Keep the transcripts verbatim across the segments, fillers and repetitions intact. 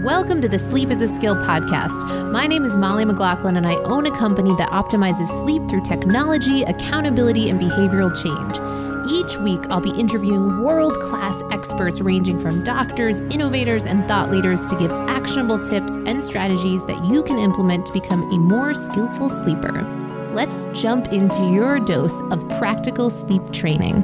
Welcome to the Sleep is a Skill podcast. My name is Molly McLaughlin, and I own a company that optimizes sleep through technology, accountability, and behavioral change. Each week, I'll be interviewing world-class experts ranging from doctors, innovators, and thought leaders to give actionable tips and strategies that you can implement to become a more skillful sleeper. Let's jump into your dose of practical sleep training.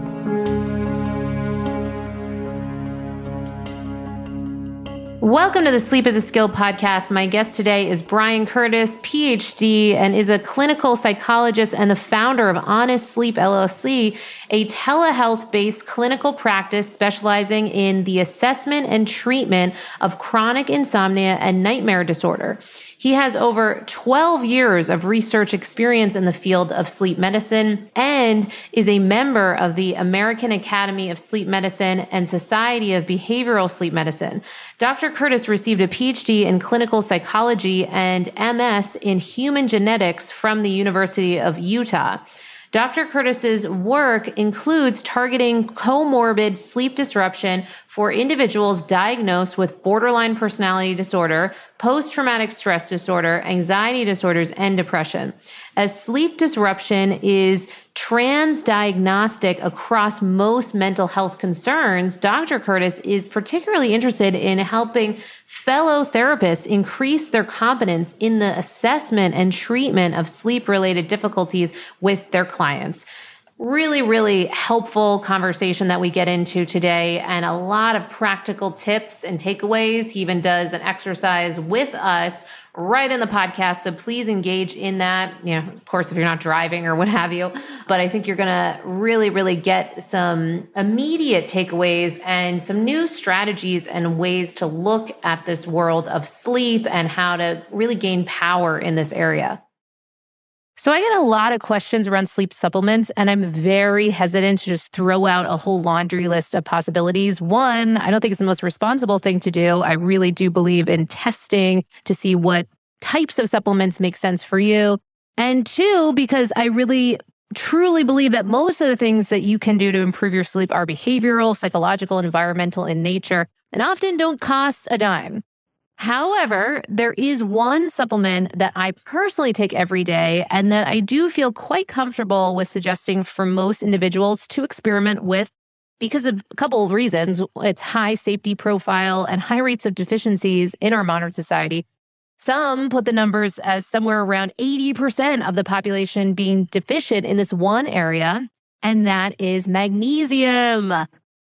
Welcome to the Sleep is a Skill podcast. My guest today is Brian Curtis, P H D, and is a clinical psychologist and the founder of Honest Sleep L L C, a telehealth-based clinical practice specializing in the assessment and treatment of chronic insomnia and nightmare disorder. He has over twelve years of research experience in the field of sleep medicine and is a member of the American Academy of Sleep Medicine and Society of Behavioral Sleep Medicine. Doctor Curtis received a P H D in clinical psychology and M S in human genetics from the University of Utah. Doctor Curtis's work includes targeting comorbid sleep disruption for individuals diagnosed with borderline personality disorder, post-traumatic stress disorder, anxiety disorders, and depression. As sleep disruption is transdiagnostic across most mental health concerns, Doctor Curtis is particularly interested in helping fellow therapists increase their competence in the assessment and treatment of sleep-related difficulties with their clients. Really, really helpful conversation that we get into today, and a lot of practical tips and takeaways. He even does an exercise with us right in the podcast. So please engage in that. You know, of course, if you're not driving or what have you, but I think you're going to really, really get some immediate takeaways and some new strategies and ways to look at this world of sleep and how to really gain power in this area. So I get a lot of questions around sleep supplements, and I'm very hesitant to just throw out a whole laundry list of possibilities. One, I don't think it's the most responsible thing to do. I really do believe in testing to see what types of supplements make sense for you. And two, because I really truly believe that most of the things that you can do to improve your sleep are behavioral, psychological, environmental in nature, and often don't cost a dime. However, there is one supplement that I personally take every day and that I do feel quite comfortable with suggesting for most individuals to experiment with because of a couple of reasons. Its high safety profile and high rates of deficiencies in our modern society. Some put the numbers as somewhere around eighty percent of the population being deficient in this one area, and that is magnesium.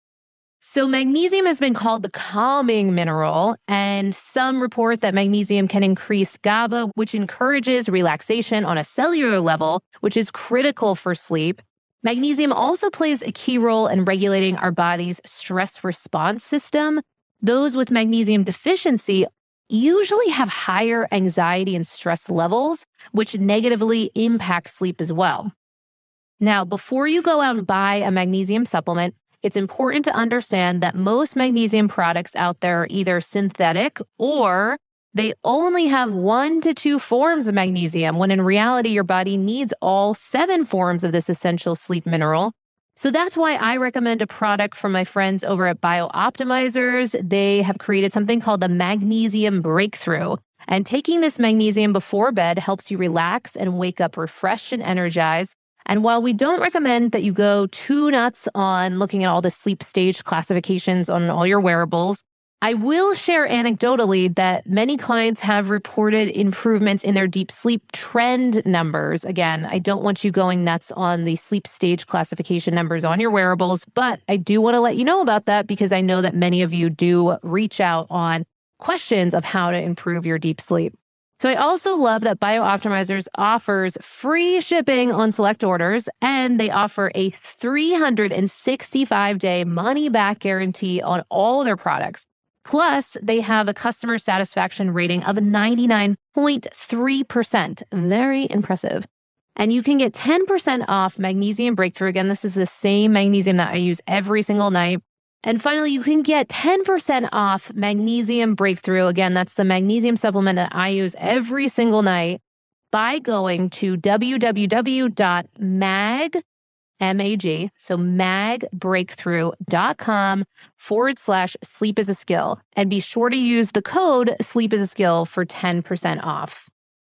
So magnesium has been called the calming mineral, and some report that magnesium can increase GABA, which encourages relaxation on a cellular level, which is critical for sleep. Magnesium also plays a key role in regulating our body's stress response system. Those with magnesium deficiency usually have higher anxiety and stress levels, which negatively impact sleep as well. Now, before you go out and buy a magnesium supplement, it's important to understand that most magnesium products out there are either synthetic or they only have one to two forms of magnesium, when in reality, your body needs all seven forms of this essential sleep mineral. So that's why I recommend a product from my friends over at BioOptimizers. They have created something called the Magnesium Breakthrough. And taking this magnesium before bed helps you relax and wake up refreshed and energized. And while we don't recommend that you go too nuts on looking at all the sleep stage classifications on all your wearables, I will share anecdotally that many clients have reported improvements in their deep sleep trend numbers. Again, I don't want you going nuts on the sleep stage classification numbers on your wearables, but I do want to let you know about that because I know that many of you do reach out on questions of how to improve your deep sleep. So I also love that BioOptimizers offers free shipping on select orders, and they offer a three hundred sixty-five day money-back guarantee on all their products. Plus, they have a customer satisfaction rating of ninety-nine point three percent. Very impressive. And you can get ten percent off Magnesium Breakthrough. Again, this is the same magnesium that I use every single night. And finally, you can get ten percent off Magnesium Breakthrough. Again, that's the magnesium supplement that I use every single night by going to w w w dot mag M A G, so magbreakthrough.com forward slash sleep is a skill. And be sure to use the code sleep is a skill for ten percent off.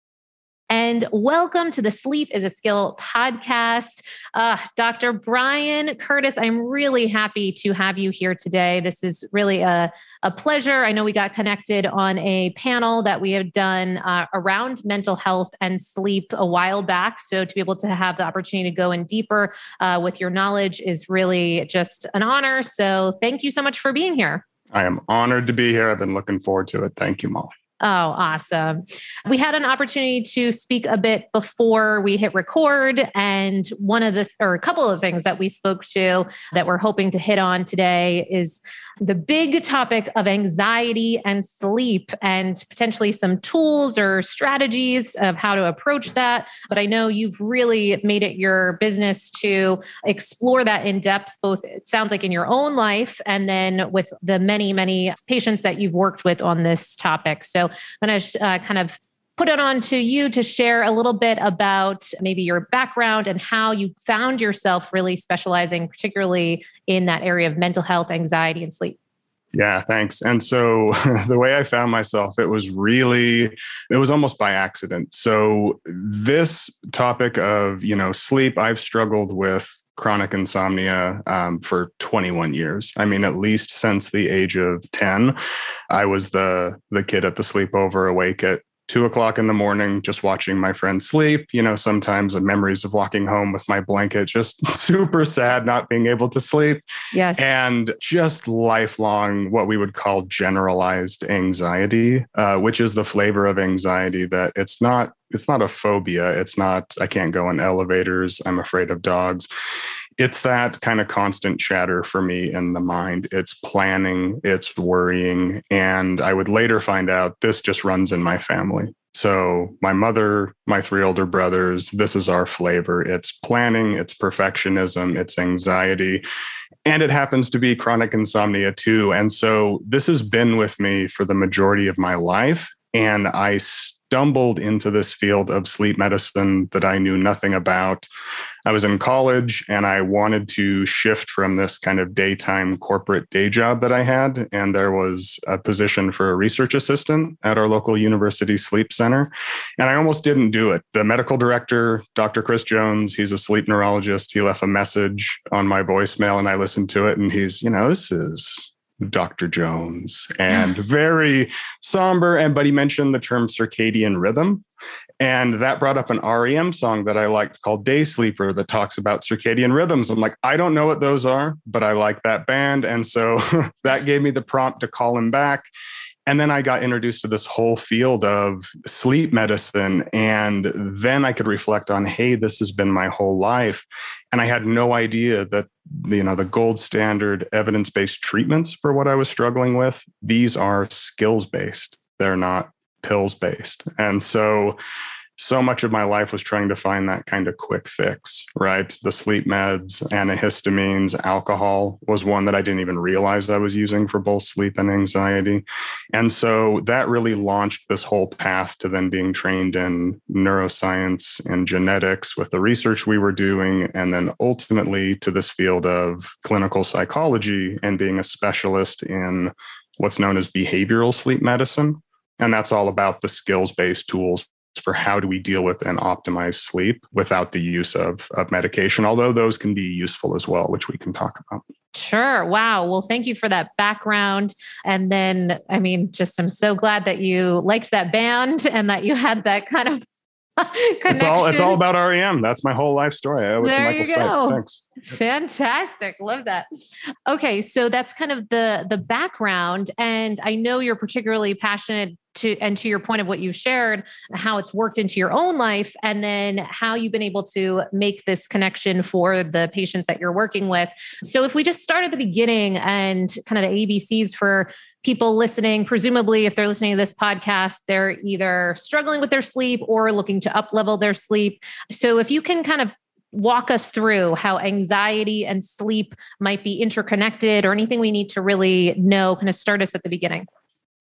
And welcome to the Sleep is a Skill podcast. Uh, Doctor Bryan Curtis, I'm really happy to have you here today. This is really a, a pleasure. I know we got connected on a panel that we have done uh, around mental health and sleep a while back. So to be able to have the opportunity to go in deeper uh, with your knowledge is really just an honor. So thank you so much for being here. I am honored to be here. I've been looking forward to it. Thank you, Molly. Oh, awesome. We had an opportunity to speak a bit before we hit record. And one of the, or a couple of things that we spoke to that we're hoping to hit on today is the big topic of anxiety and sleep and potentially some tools or strategies of how to approach that. But I know you've really made it your business to explore that in depth, both it sounds like in your own life and then with the many, many patients that you've worked with on this topic. So I'm going to uh, kind of put it on to you to share a little bit about maybe your background and how you found yourself really specializing, particularly in that area of mental health, anxiety, and sleep. Yeah, thanks. And so the way I found myself, it was really, it was almost by accident. So this topic of, you know, sleep, I've struggled with chronic insomnia um, for twenty-one years. I mean, at least since the age of ten, I was the the kid at the sleepover, awake at two o'clock in the morning, just watching my friends sleep. You know, sometimes the memories of walking home with my blanket, just super sad, not being able to sleep. Yes. And just lifelong, what we would call generalized anxiety, uh, which is the flavor of anxiety that it's not, it's not a phobia. It's not, I can't go in elevators. I'm afraid of dogs. It's that kind of constant chatter for me in the mind. It's planning, it's worrying. And I would later find out this just runs in my family. So my mother, my three older brothers, this is our flavor. It's planning, it's perfectionism, it's anxiety, and it happens to be chronic insomnia too. And so this has been with me for the majority of my life. And I stumbled into this field of sleep medicine that I knew nothing about. I was in college and I wanted to shift from this kind of daytime corporate day job that I had. And there was a position for a research assistant at our local university sleep center. And I almost didn't do it. The medical director, Doctor Chris Jones, he's a sleep neurologist. He left a message on my voicemail and I listened to it. And he's, you know, this is Doctor Jones and very somber. And but he mentioned the term circadian rhythm. And that brought up an R E M song that I liked called Day Sleeper that talks about circadian rhythms. I'm like, I don't know what those are, but I like that band. And so that gave me the prompt to call him back. And then I got introduced to this whole field of sleep medicine. And then I could reflect on, hey, this has been my whole life. And I had no idea that, you know, the gold standard evidence-based treatments for what I was struggling with, these are skills-based. They're not pills-based. And so so much of my life was trying to find that kind of quick fix, right? The sleep meds, antihistamines, alcohol was one that I didn't even realize I was using for both sleep and anxiety. And so that really launched this whole path to then being trained in neuroscience and genetics with the research we were doing, and then ultimately to this field of clinical psychology and being a specialist in what's known as behavioral sleep medicine. And that's all about the skills-based tools for how do we deal with and optimize sleep without the use of, of medication, although those can be useful as well, which we can talk about. Sure. Wow. Well, thank you for that background. And then, I mean, just I'm so glad that you liked that band and that you had that kind of It's all it's all about R E M. That's my whole life story. I owe it there to Michael you go. Stipe. Thanks. Fantastic. Love that. Okay. So that's kind of the the background. And I know you're particularly passionate to, and to your point of what you shared, how it's worked into your own life, and then how you've been able to make this connection for the patients that you're working with. So if we just start at the beginning and kind of the A B Cs for people listening, presumably if they're listening to this podcast, they're either struggling with their sleep or looking to up-level their sleep. So if you can kind of walk us through how anxiety and sleep might be interconnected or anything we need to really know, kind of start us at the beginning.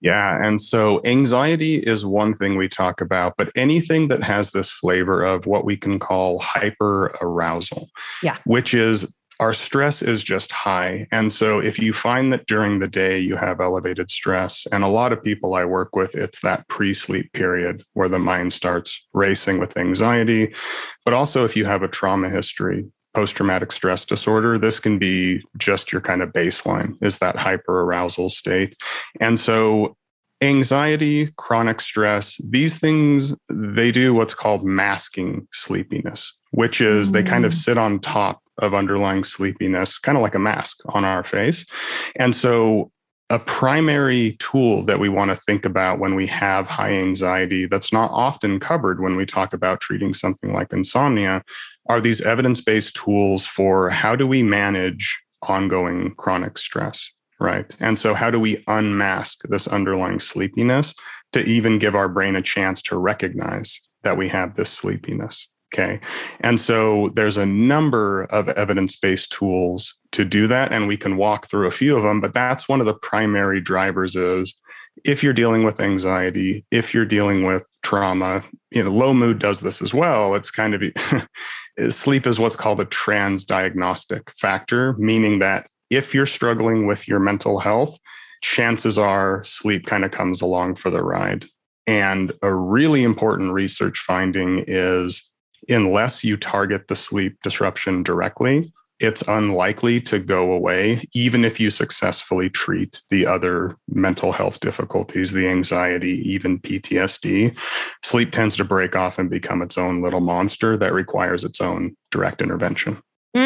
Yeah. And so anxiety is one thing we talk about, but anything that has this flavor of what we can call hyperarousal, Yeah. which is our stress is just high. And so if you find that during the day you have elevated stress, and a lot of people I work with, it's that pre-sleep period where the mind starts racing with anxiety. But also if you have a trauma history, post-traumatic stress disorder, this can be just your kind of baseline, is that hyperarousal state. And so anxiety, chronic stress, these things, they do what's called masking sleepiness, which is mm. they kind of sit on top of underlying sleepiness, kind of like a mask on our face. And so a primary tool that we want to think about when we have high anxiety that's not often covered when we talk about treating something like insomnia are these evidence-based tools for how do we manage ongoing chronic stress, right? And so how do we unmask this underlying sleepiness to even give our brain a chance to recognize that we have this sleepiness? Okay. And so there's a number of evidence-based tools to do that. And we can walk through a few of them, but that's one of the primary drivers is if you're dealing with anxiety, if you're dealing with trauma, you know, low mood does this as well. It's kind of, sleep is what's called a transdiagnostic factor, meaning that if you're struggling with your mental health, chances are sleep kind of comes along for the ride. And a really important research finding is unless you target the sleep disruption directly, it's unlikely to go away, even if you successfully treat the other mental health difficulties, the anxiety, even P T S D. Sleep tends to break off and become its own little monster that requires its own direct intervention.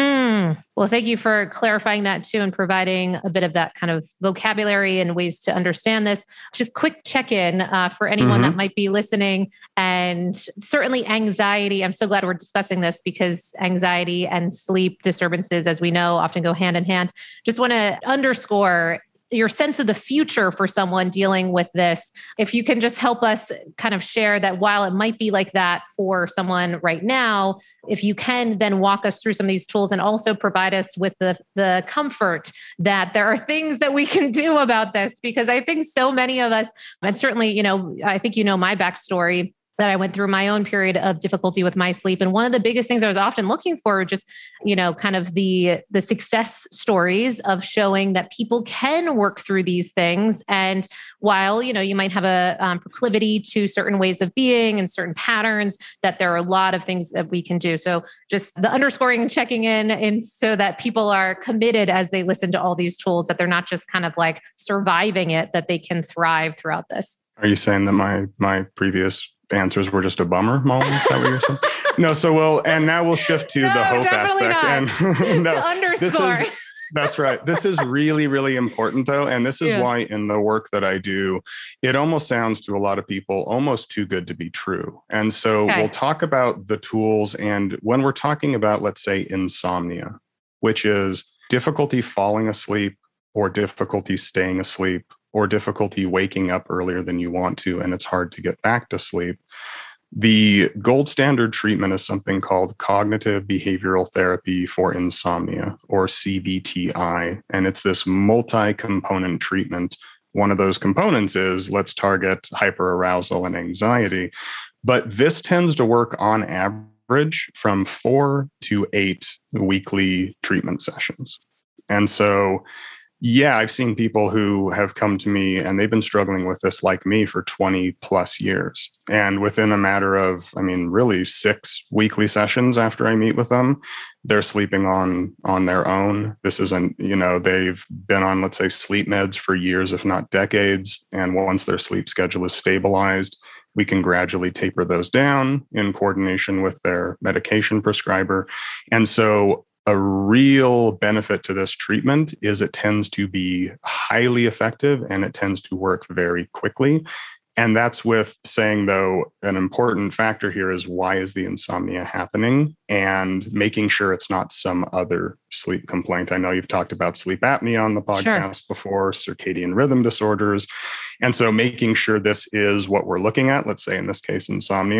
Mm. Well, thank you for clarifying that too and providing a bit of that kind of vocabulary and ways to understand this. Just quick check-in uh, for anyone mm-hmm. that might be listening, and certainly anxiety. I'm so glad we're discussing this because anxiety and sleep disturbances, as we know, often go hand in hand. Just want to underscore your sense of the future for someone dealing with this. If you can just help us kind of share that while it might be like that for someone right now, if you can then walk us through some of these tools and also provide us with the, the comfort that there are things that we can do about this, because I think so many of us, and certainly, you know, I think you know my backstory, that I went through my own period of difficulty with my sleep. And one of the biggest things I was often looking for, just, you know, kind of the, the success stories of showing that people can work through these things. And while, you know, you might have a um, proclivity to certain ways of being and certain patterns, that there are a lot of things that we can do. So just the underscoring and checking in, and so that people are committed as they listen to all these tools, that they're not just kind of like surviving it, that they can thrive throughout this. Are you saying that my, my previous answers were just a bummer, Molly? Is that what you're saying? No, so we'll, and now we'll shift to no, the hope aspect. Not. And no, to underscore. This is, that's right. This is really, really important though. And this is yeah. why in the work that I do, it almost sounds to a lot of people almost too good to be true. And so okay. we'll talk about the tools. And when we're talking about, let's say, insomnia, which is difficulty falling asleep or difficulty staying asleep, or difficulty waking up earlier than you want to, and it's hard to get back to sleep. The gold standard treatment is something called cognitive behavioral therapy for insomnia, or C B T I. And it's this multi-component treatment. One of those components is let's target hyperarousal and anxiety. But this tends to work on average from four to eight weekly treatment sessions. And so yeah, I've seen people who have come to me and they've been struggling with this like me for twenty plus years. And within a matter of, I mean, really six weekly sessions after I meet with them, they're sleeping on, on their own. This isn't, you know, they've been on, let's say, sleep meds for years, if not decades. And once their sleep schedule is stabilized, we can gradually taper those down in coordination with their medication prescriber. And so a real benefit to this treatment is it tends to be highly effective and it tends to work very quickly. And that's with saying, though, an important factor here is why is the insomnia happening, and making sure it's not some other sleep complaint. I know you've talked about sleep apnea on the podcast sure. before, circadian rhythm disorders. And so making sure this is what we're looking at, let's say in this case, insomnia,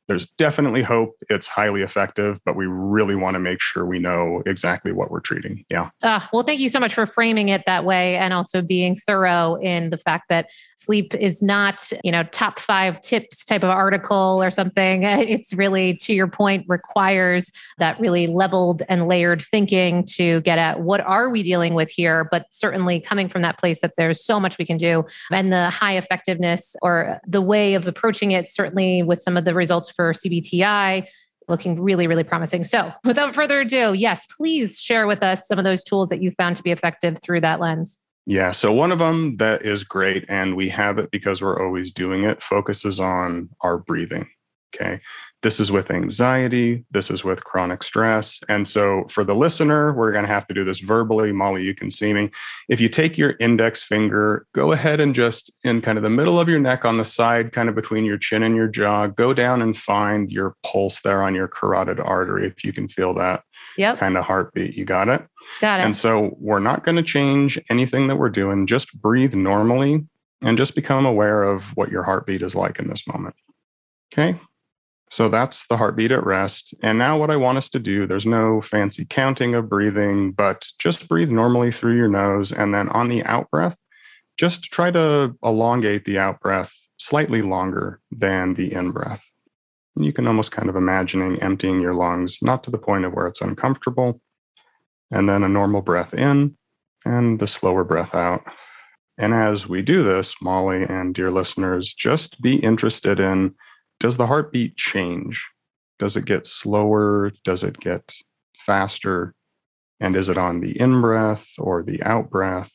There's definitely hope. It's highly effective, but we really want to make sure we know exactly what we're treating. Yeah. Uh, well, thank you so much for framing it that way and also being thorough in the fact that sleep is not, you know, top five tips type of article or something. It's really, to your point, requires that really leveled and layered thinking to get at what are we dealing with here, but certainly coming from that place that there's so much we can do, and the high effectiveness or the way of approaching it, certainly with some of the results for C B T I, looking really, really promising. So without further ado, yes, please share with us some of those tools that you found to be effective through that lens. Yeah. So one of them that is great, and we have it because we're always doing it, focuses on our breathing. Okay. This is with anxiety. This is with chronic stress. And so for the listener, we're going to have to do this verbally. Molly, you can see me. If you take your index finger, go ahead and just in kind of the middle of your neck on the side, kind of between your chin and your jaw, go down and find your pulse there on your carotid artery. If you can feel that Yep. kind of heartbeat, you got it? Got it. And so we're not going to change anything that we're doing. Just breathe normally and just become aware of what your heartbeat is like in this moment. Okay. So that's the heartbeat at rest. And now what I want us to do, there's no fancy counting of breathing, but just breathe normally through your nose. And then on the out breath, just try to elongate the out breath slightly longer than the in breath. You can almost kind of imagining emptying your lungs, not to the point of where it's uncomfortable. And then a normal breath in and the slower breath out. And as we do this, Molly and dear listeners, just be interested in, does the heartbeat change? Does it get slower? Does it get faster? And is it on the in-breath or the out-breath?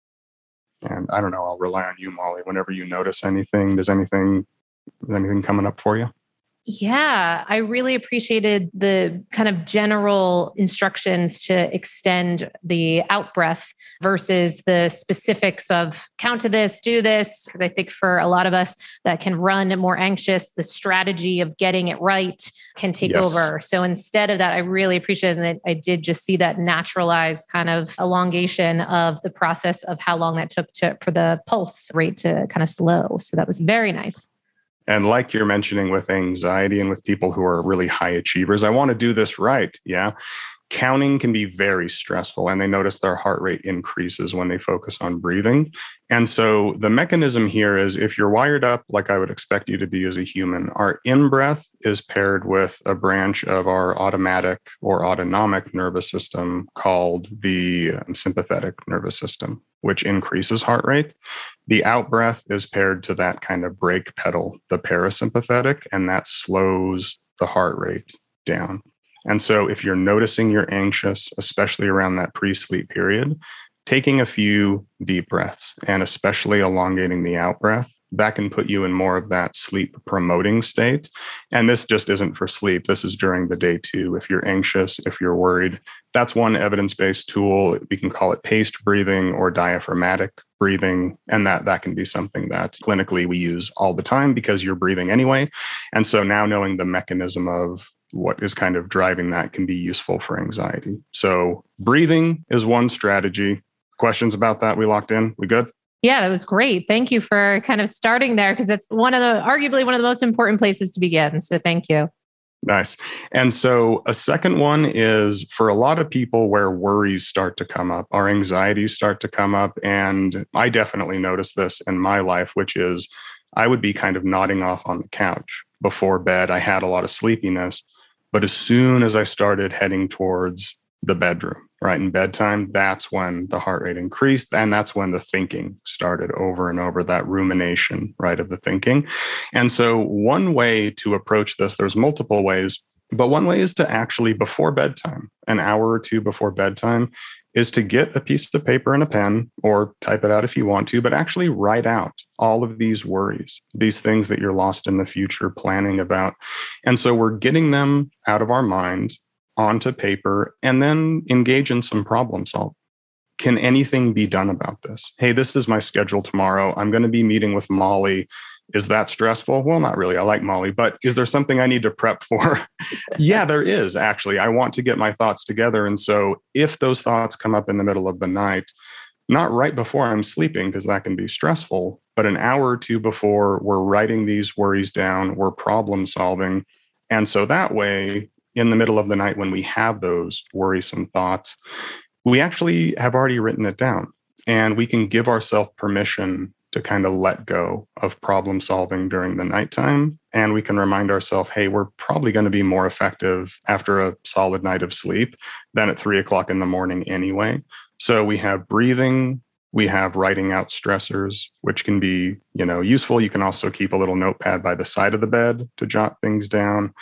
And I don't know, I'll rely on you, Molly. Whenever you notice anything, does anything, is anything coming up for you? Yeah, I really appreciated the kind of general instructions to extend the out breath versus the specifics of count to this, do this. Because I think for a lot of us that can run more anxious, the strategy of getting it right can take Yes. over. So instead of that, I really appreciated that I did just see that naturalized kind of elongation of the process of how long that took to for the pulse rate to kind of slow. So that was very nice. And like you're mentioning with anxiety and with people who are really high achievers, I want to do this right. Yeah. Counting can be very stressful, and they notice their heart rate increases when they focus on breathing. And so the mechanism here is, if you're wired up like I would expect you to be as a human, our in-breath is paired with a branch of our automatic or autonomic nervous system called the sympathetic nervous system, which increases heart rate. The out-breath is paired to that kind of brake pedal, the parasympathetic, and that slows the heart rate down. And so if you're noticing you're anxious, especially around that pre-sleep period, taking a few deep breaths and especially elongating the out breath, that can put you in more of that sleep promoting state. And this just isn't for sleep. This is during the day too. If you're anxious, if you're worried, that's one evidence-based tool. We can call it paced breathing or diaphragmatic breathing. And that, that can be something that clinically we use all the time because you're breathing anyway. And so now knowing the mechanism of what is kind of driving that can be useful for anxiety. So breathing is one strategy. Questions about that? We locked in? We good? Yeah, that was great. Thank you for kind of starting there, because it's one of the, arguably one of the most important places to begin. So thank you. Nice. And so a second one is for a lot of people where worries start to come up, our anxieties start to come up. And I definitely noticed this in my life, which is I would be kind of nodding off on the couch before bed. I had a lot of sleepiness. But as soon as I started heading towards the bedroom, right, in bedtime, that's when the heart rate increased. And that's when the thinking started over and over, that rumination, right, of the thinking. And so one way to approach this, there's multiple ways, but one way is to actually, before bedtime, an hour or two before bedtime, is to get a piece of paper and a pen, or type it out if you want to, but actually write out all of these worries, these things that you're lost in the future planning about. And so we're getting them out of our mind onto paper and then engage in some problem solving. Can anything be done about this? Hey, this is my schedule tomorrow. I'm going to be meeting with Molly. Is that stressful? Well, not really. I like Molly, but is there something I need to prep for? Yeah, there is actually. I want to get my thoughts together. And so if those thoughts come up in the middle of the night, not right before I'm sleeping, because that can be stressful, but an hour or two before, we're writing these worries down, we're problem solving. And so that way, in the middle of the night, when we have those worrisome thoughts, we actually have already written it down, and we can give ourselves permission to kind of let go of problem solving during the nighttime. And we can remind ourselves, hey, we're probably going to be more effective after a solid night of sleep than at three o'clock in the morning anyway. So we have breathing, we have writing out stressors, which can be, you know, useful. You can also keep a little notepad by the side of the bed to jot things down.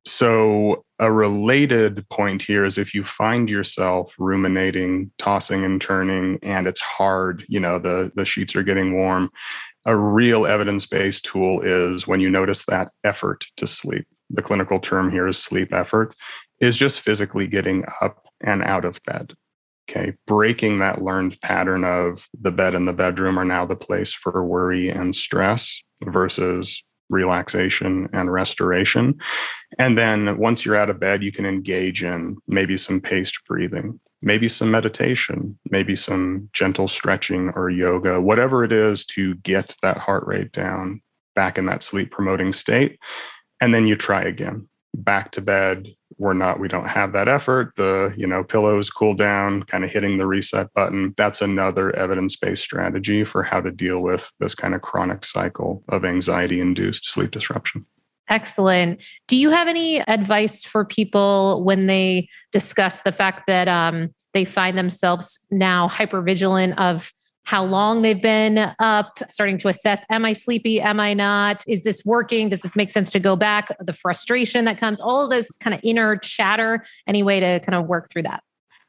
So a related point here is if you find yourself ruminating, tossing and turning, and it's hard, you know, the, the sheets are getting warm, a real evidence-based tool is when you notice that effort to sleep. The clinical term here is sleep effort, is just physically getting up and out of bed. Okay, breaking that learned pattern of the bed and the bedroom are now the place for worry and stress versus relaxation and restoration. And then once you're out of bed, you can engage in maybe some paced breathing, maybe some meditation, maybe some gentle stretching or yoga, whatever it is to get that heart rate down, back in that sleep promoting state. And then you try again. Back to bed. We're not, we don't have that effort. The, you know, pillows cool down, kind of hitting the reset button. That's another evidence-based strategy for how to deal with this kind of chronic cycle of anxiety-induced sleep disruption. Excellent. Do you have any advice for people when they discuss the fact that um, they find themselves now hypervigilant of how long they've been up, starting to assess, am I sleepy? Am I not? Is this working? Does this make sense to go back? The frustration that comes, all of this kind of inner chatter, any way to kind of work through that?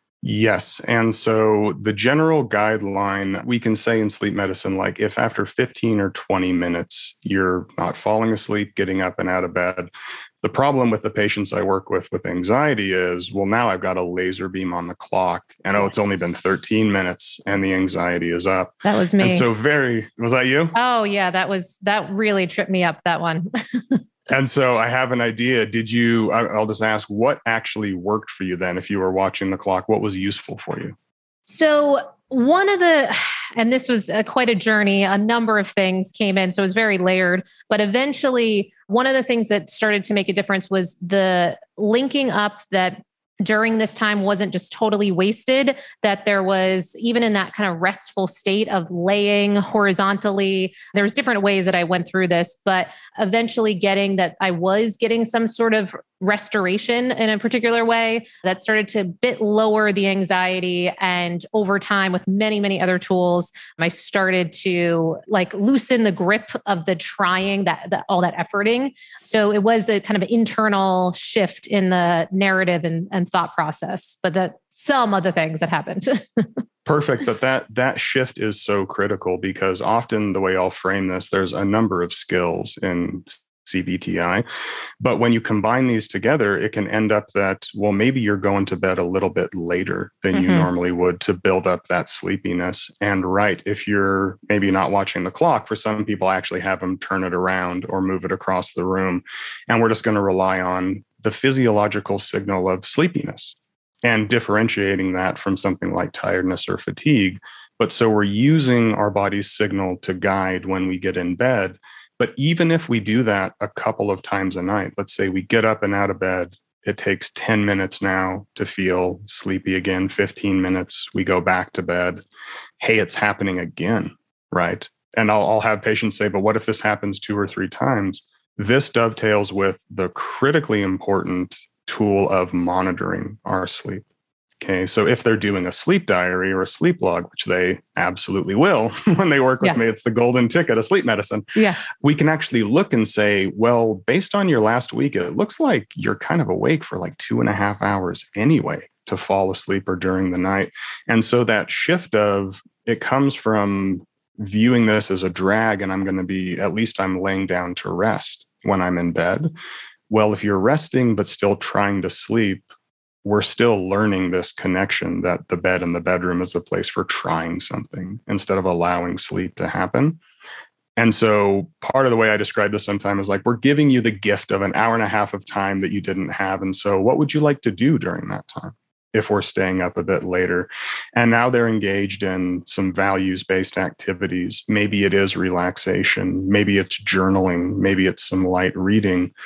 Yes. And so the general guideline, we can say in sleep medicine, like if after fifteen or twenty minutes, you're not falling asleep, getting up and out of bed, the problem with the patients I work with with anxiety is, well, now I've got a laser beam on the clock and oh, it's only been thirteen minutes and the anxiety is up. That was me. And so very, was that you? Oh yeah, that was, that really tripped me up, that one. And so I have an idea. Did you, I'll just ask, what actually worked for you then? If you were watching the clock, what was useful for you? So one of the, and this was a, quite a journey, a number of things came in. So it was very layered, but eventually one of the things that started to make a difference was the linking up that during this time wasn't just totally wasted, that there was, even in that kind of restful state of laying horizontally, there was different ways that I went through this, but eventually getting that I was getting some sort of restoration in a particular way that started to bit lower the anxiety. And over time, with many, many other tools, I started to like loosen the grip of the trying, that, that all that efforting. So it was a kind of internal shift in the narrative and, and thought process, but that some other things that happened. Perfect. But that that shift is so critical because often the way I'll frame this, there's a number of skills in C B T I. But when you combine these together, it can end up that, well, maybe you're going to bed a little bit later than mm-hmm. you normally would to build up that sleepiness. And right, if you're maybe not watching the clock, for some people, I actually have them turn it around or move it across the room. And we're just going to rely on the physiological signal of sleepiness and differentiating that from something like tiredness or fatigue. But so we're using our body's signal to guide when we get in bed. But even if we do that a couple of times a night, let's say we get up and out of bed, it takes ten minutes now to feel sleepy again, fifteen minutes, we go back to bed. Hey, it's happening again, right? And I'll, I'll have patients say, but what if this happens two or three times? This dovetails with the critically important tool of monitoring our sleep. Okay, so if they're doing a sleep diary or a sleep log, which they absolutely will when they work with yeah. me, it's the golden ticket of sleep medicine. Yeah, we can actually look and say, well, based on your last week, it looks like you're kind of awake for like two and a half hours anyway to fall asleep or during the night. And so that shift of it comes from viewing this as a drag and I'm going to be, at least I'm laying down to rest when I'm in bed. Well, if you're resting but still trying to sleep, we're still learning this connection that the bed and the bedroom is a place for trying something instead of allowing sleep to happen. And so part of the way I describe this sometimes is like, we're giving you the gift of an hour and a half of time that you didn't have. And so what would you like to do during that time if we're staying up a bit later? And now they're engaged in some values-based activities. Maybe it is relaxation. Maybe it's journaling. Maybe it's some light reading.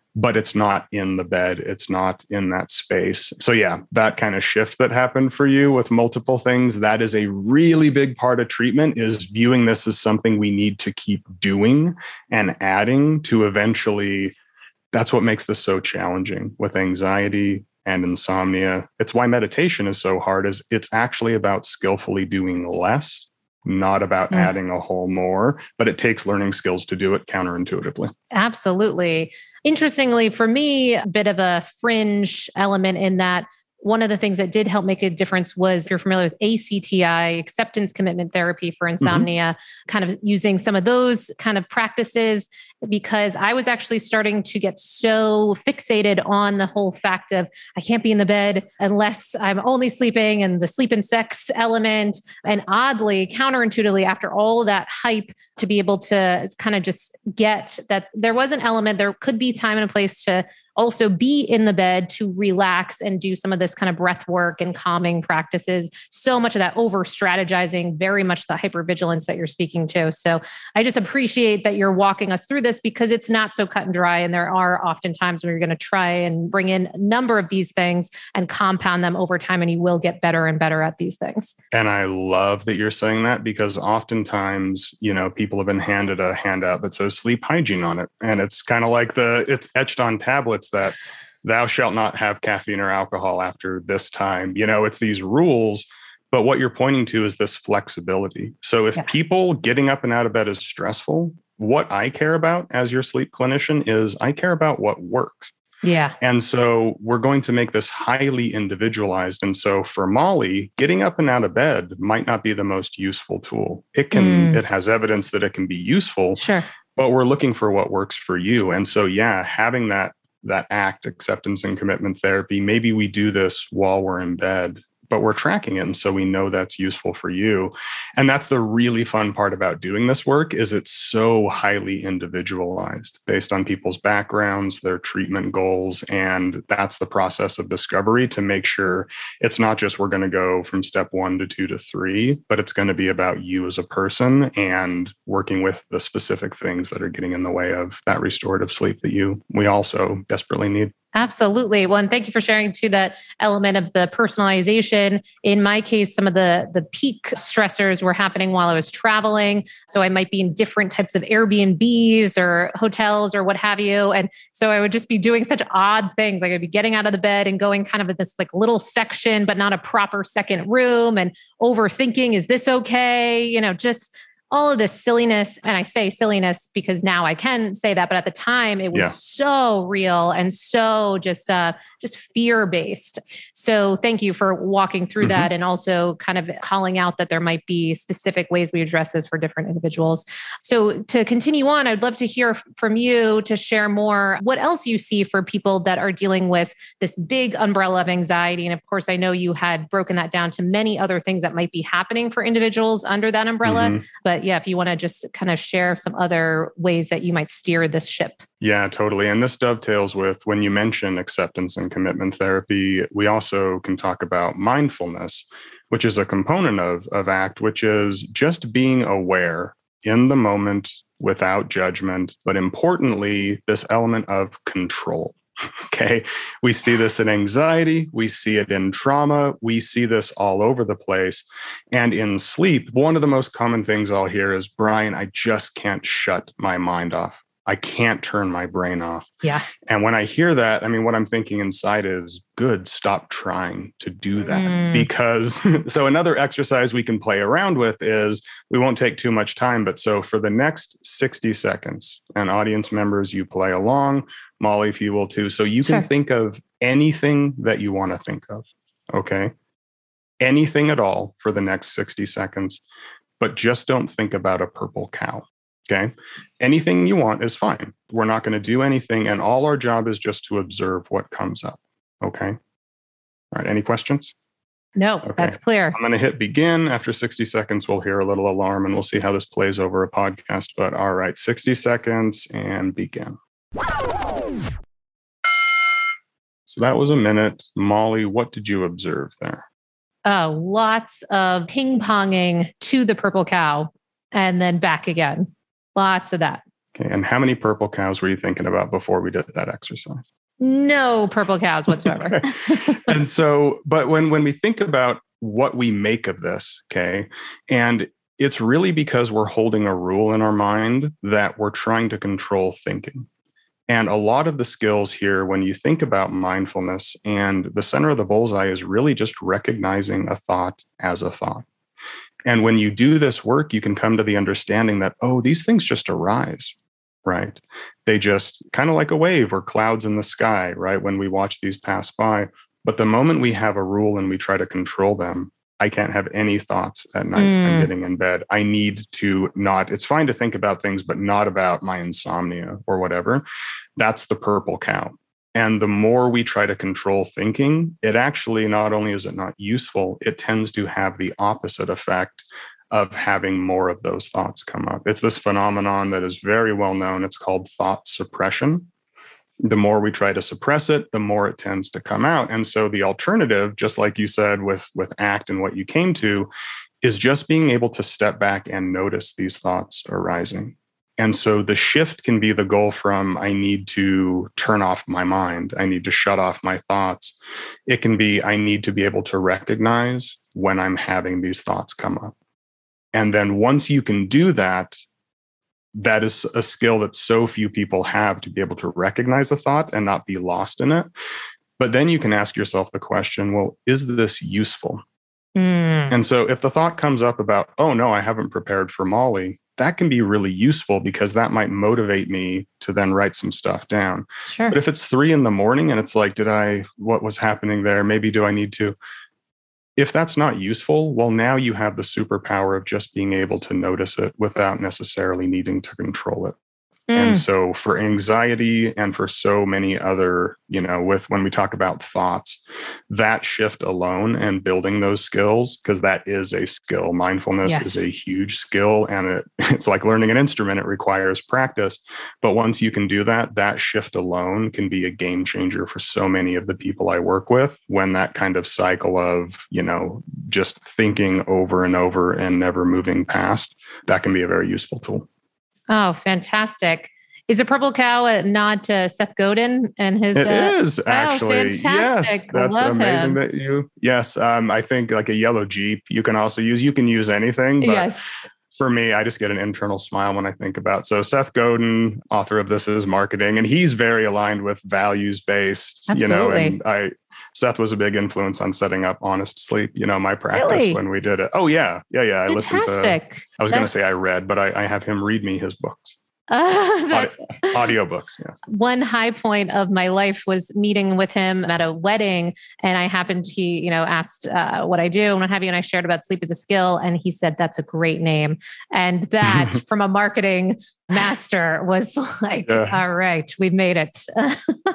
but it's not in the bed. It's not in that space. So yeah, that kind of shift that happened for you with multiple things, that is a really big part of treatment, is viewing this as something we need to keep doing and adding to eventually. That's what makes this so challenging with anxiety and insomnia. It's why meditation is so hard, is it's actually about skillfully doing less, not about mm. adding a whole more, but it takes learning skills to do it counterintuitively. Absolutely. Interestingly, for me, a bit of a fringe element in that one of the things that did help make a difference was, if you're familiar with A C T I, acceptance commitment therapy for insomnia, mm-hmm. kind of using some of those kind of practices, because I was actually starting to get so fixated on the whole fact of I can't be in the bed unless I'm only sleeping, and the sleep and sex element. And oddly, counterintuitively, after all that hype, to be able to kind of just get that there was an element, there could be time and a place to also be in the bed to relax and do some of this kind of breath work and calming practices. So much of that over strategizing, very much the hypervigilance that you're speaking to. So I just appreciate that you're walking us through this, because it's not so cut and dry. And there are often times where you're going to try and bring in a number of these things and compound them over time, and you will get better and better at these things. And I love that you're saying that, because oftentimes, you know, people have been handed a handout that says sleep hygiene on it. And it's kind of like the, it's etched on tablets that thou shalt not have caffeine or alcohol after this time. You know, it's these rules, but what you're pointing to is this flexibility. So if yeah. people getting up and out of bed is stressful, what I care about as your sleep clinician is I care about what works. Yeah. And so we're going to make this highly individualized. And so for Molly, getting up and out of bed might not be the most useful tool. It can, mm. it has evidence that it can be useful, sure, but we're looking for what works for you. And so, yeah, having that that ACT, acceptance and commitment therapy, maybe we do this while we're in bed, but we're tracking it. And so we know that's useful for you. And that's the really fun part about doing this work, is it's so highly individualized based on people's backgrounds, their treatment goals. And that's the process of discovery to make sure it's not just we're going to go from step one to two to three, but it's going to be about you as a person and working with the specific things that are getting in the way of that restorative sleep that you, we also desperately need. Absolutely. Well, and thank you for sharing too that element of the personalization. In my case, some of the, the peak stressors were happening while I was traveling. So I might be in different types of Airbnbs or hotels or what have you. And so I would just be doing such odd things. Like I'd be getting out of the bed and going kind of at this like little section, but not a proper second room, and overthinking, is this okay? You know, just all of this silliness. And I say silliness because now I can say that, but at the time it was yeah. so real and so just, uh, just fear-based. So thank you for walking through mm-hmm. that, and also kind of calling out that there might be specific ways we address this for different individuals. So to continue on, I'd love to hear from you to share more what else you see for people that are dealing with this big umbrella of anxiety. And of course, I know you had broken that down to many other things that might be happening for individuals under that umbrella, mm-hmm. but yeah, if you want to just kind of share some other ways that you might steer this ship. Yeah, totally. And this dovetails with when you mention acceptance and commitment therapy, we also can talk about mindfulness, which is a component of, of ACT, which is just being aware in the moment without judgment, but importantly, this element of control. Okay. We see this in anxiety. We see it in trauma. We see this all over the place. And in sleep, one of the most common things I'll hear is, Brian, I just can't shut my mind off. I can't turn my brain off. Yeah. And when I hear that, I mean, what I'm thinking inside is, good, stop trying to do that. Mm. Because, so another exercise we can play around with is, we won't take too much time, but so for the next sixty seconds, and audience members, you play along, Molly, if you will too. So you sure. can think of anything that you want to think of. Okay. Anything at all for the next sixty seconds, but just don't think about a purple cow. Okay. Anything you want is fine. We're not going to do anything. And all our job is just to observe what comes up. Okay. All right. Any questions? No, okay. That's clear. I'm going to hit begin. After sixty seconds, we'll hear a little alarm and we'll see how this plays over a podcast. But all right, sixty seconds and begin. So that was a minute. Molly, what did you observe there? Oh, lots of ping-ponging to the purple cow and then back again. Lots of that. Okay. And how many purple cows were you thinking about before we did that exercise? No purple cows whatsoever. Okay. And so, but when, when we think about what we make of this, okay, and it's really because we're holding a rule in our mind that we're trying to control thinking. And a lot of the skills here, when you think about mindfulness, and the center of the bullseye is really just recognizing a thought as a thought. And when you do this work, you can come to the understanding that, oh, these things just arise, right? They just kind of like a wave or clouds in the sky, right? When we watch these pass by. But the moment we have a rule and we try to control them, I can't have any thoughts at night. Mm. I'm getting in bed. I need to not, it's fine to think about things, but not about my insomnia or whatever. That's the purple cow. And the more we try to control thinking, it actually, not only is it not useful, it tends to have the opposite effect of having more of those thoughts come up. It's this phenomenon that is very well known. It's called thought suppression. The more we try to suppress it, the more it tends to come out. And so the alternative, just like you said with, with ACT and what you came to, is just being able to step back and notice these thoughts arising. And so the shift can be the goal from, I need to turn off my mind. I need to shut off my thoughts. It can be, I need to be able to recognize when I'm having these thoughts come up. And then once you can do that, that is a skill that so few people have, to be able to recognize a thought and not be lost in it. But then you can ask yourself the question, well, is this useful? Mm. And so if the thought comes up about, oh, no, I haven't prepared for Molly, that can be really useful because that might motivate me to then write some stuff down. Sure. But if it's three in the morning and it's like, did I, what was happening there? Maybe do I need to? If that's not useful, well, now you have the superpower of just being able to notice it without necessarily needing to control it. Mm. And so for anxiety and for so many other, you know, with when we talk about thoughts, that shift alone and building those skills, because that is a skill. Mindfulness yes. is a huge skill, and it, it's like learning an instrument. It requires practice. But once you can do that, that shift alone can be a game changer for so many of the people I work with, when that kind of cycle of, you know, just thinking over and over and never moving past, that can be a very useful tool. Oh, fantastic. Is a purple cow a nod to Seth Godin and his? It uh, is actually. Oh, fantastic. Yes, that's Love amazing him. that you, yes. Um, I think like a yellow Jeep, you can also use, you can use anything. But yes. For me, I just get an internal smile when I think about, so Seth Godin, author of This Is Marketing, and he's very aligned with values-based, Absolutely. you know, and I, Seth was a big influence on setting up Honest Sleep, you know, my practice really? when we did it. Oh yeah. Yeah. Yeah. I Fantastic. listened to, I was going to say I read, but I, I have him read me his books. Uh, that's Audio, audiobooks. Yeah. One high point of my life was meeting with him at a wedding. And I happened, he, you know, asked uh, what I do and what have you. And I shared about sleep as a skill. And he said, that's a great name. And that from a marketing master was like, yeah. all right, we've made it. I,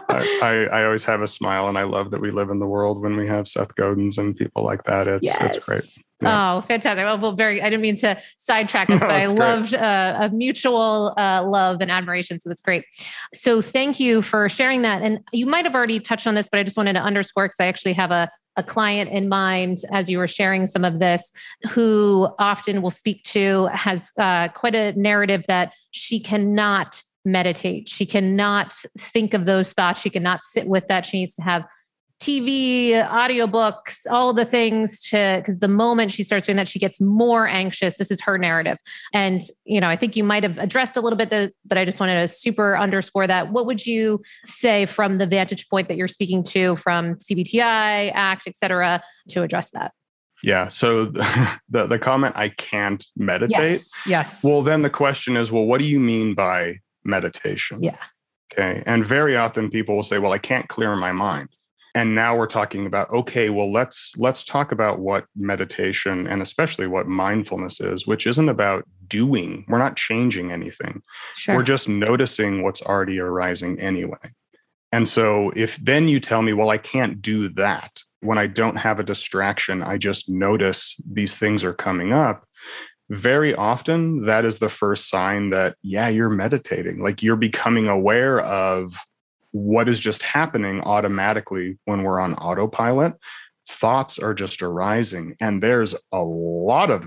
I, I always have a smile, and I love that we live in the world when we have Seth Godins and people like that. It's, yes. it's great. Yeah. Oh, fantastic. Well, well, very, I didn't mean to sidetrack us, no, but I great. loved uh, a mutual uh, love and admiration. So that's great. So thank you for sharing that. And you might have already touched on this, but I just wanted to underscore, because I actually have a, a client in mind as you were sharing some of this, who often will speak to, has uh, quite a narrative that she cannot meditate. She cannot think of those thoughts. She cannot sit with that. She needs to have T V, audiobooks, all the things to, because the moment she starts doing that, she gets more anxious. This is her narrative. And, you know, I think you might have addressed a little bit, the, but I just wanted to super underscore that. What would you say from the vantage point that you're speaking to from C B T I, ACT, et cetera, to address that? Yeah. So the, the comment, I can't meditate. Yes. Yes. Well, then the question is, well, what do you mean by meditation? Yeah. Okay. And very often people will say, well, I can't clear my mind. And now we're talking about, okay, well, let's let's talk about what meditation and especially what mindfulness is, which isn't about doing. We're not changing anything. Sure. We're just noticing what's already arising anyway. And so if then you tell me, well, I can't do that. When I don't have a distraction, I just notice these things are coming up. Very often, that is the first sign that, yeah, you're meditating. Like you're becoming aware of what is just happening automatically when we're on autopilot. Thoughts are just arising, and there's a lot of them.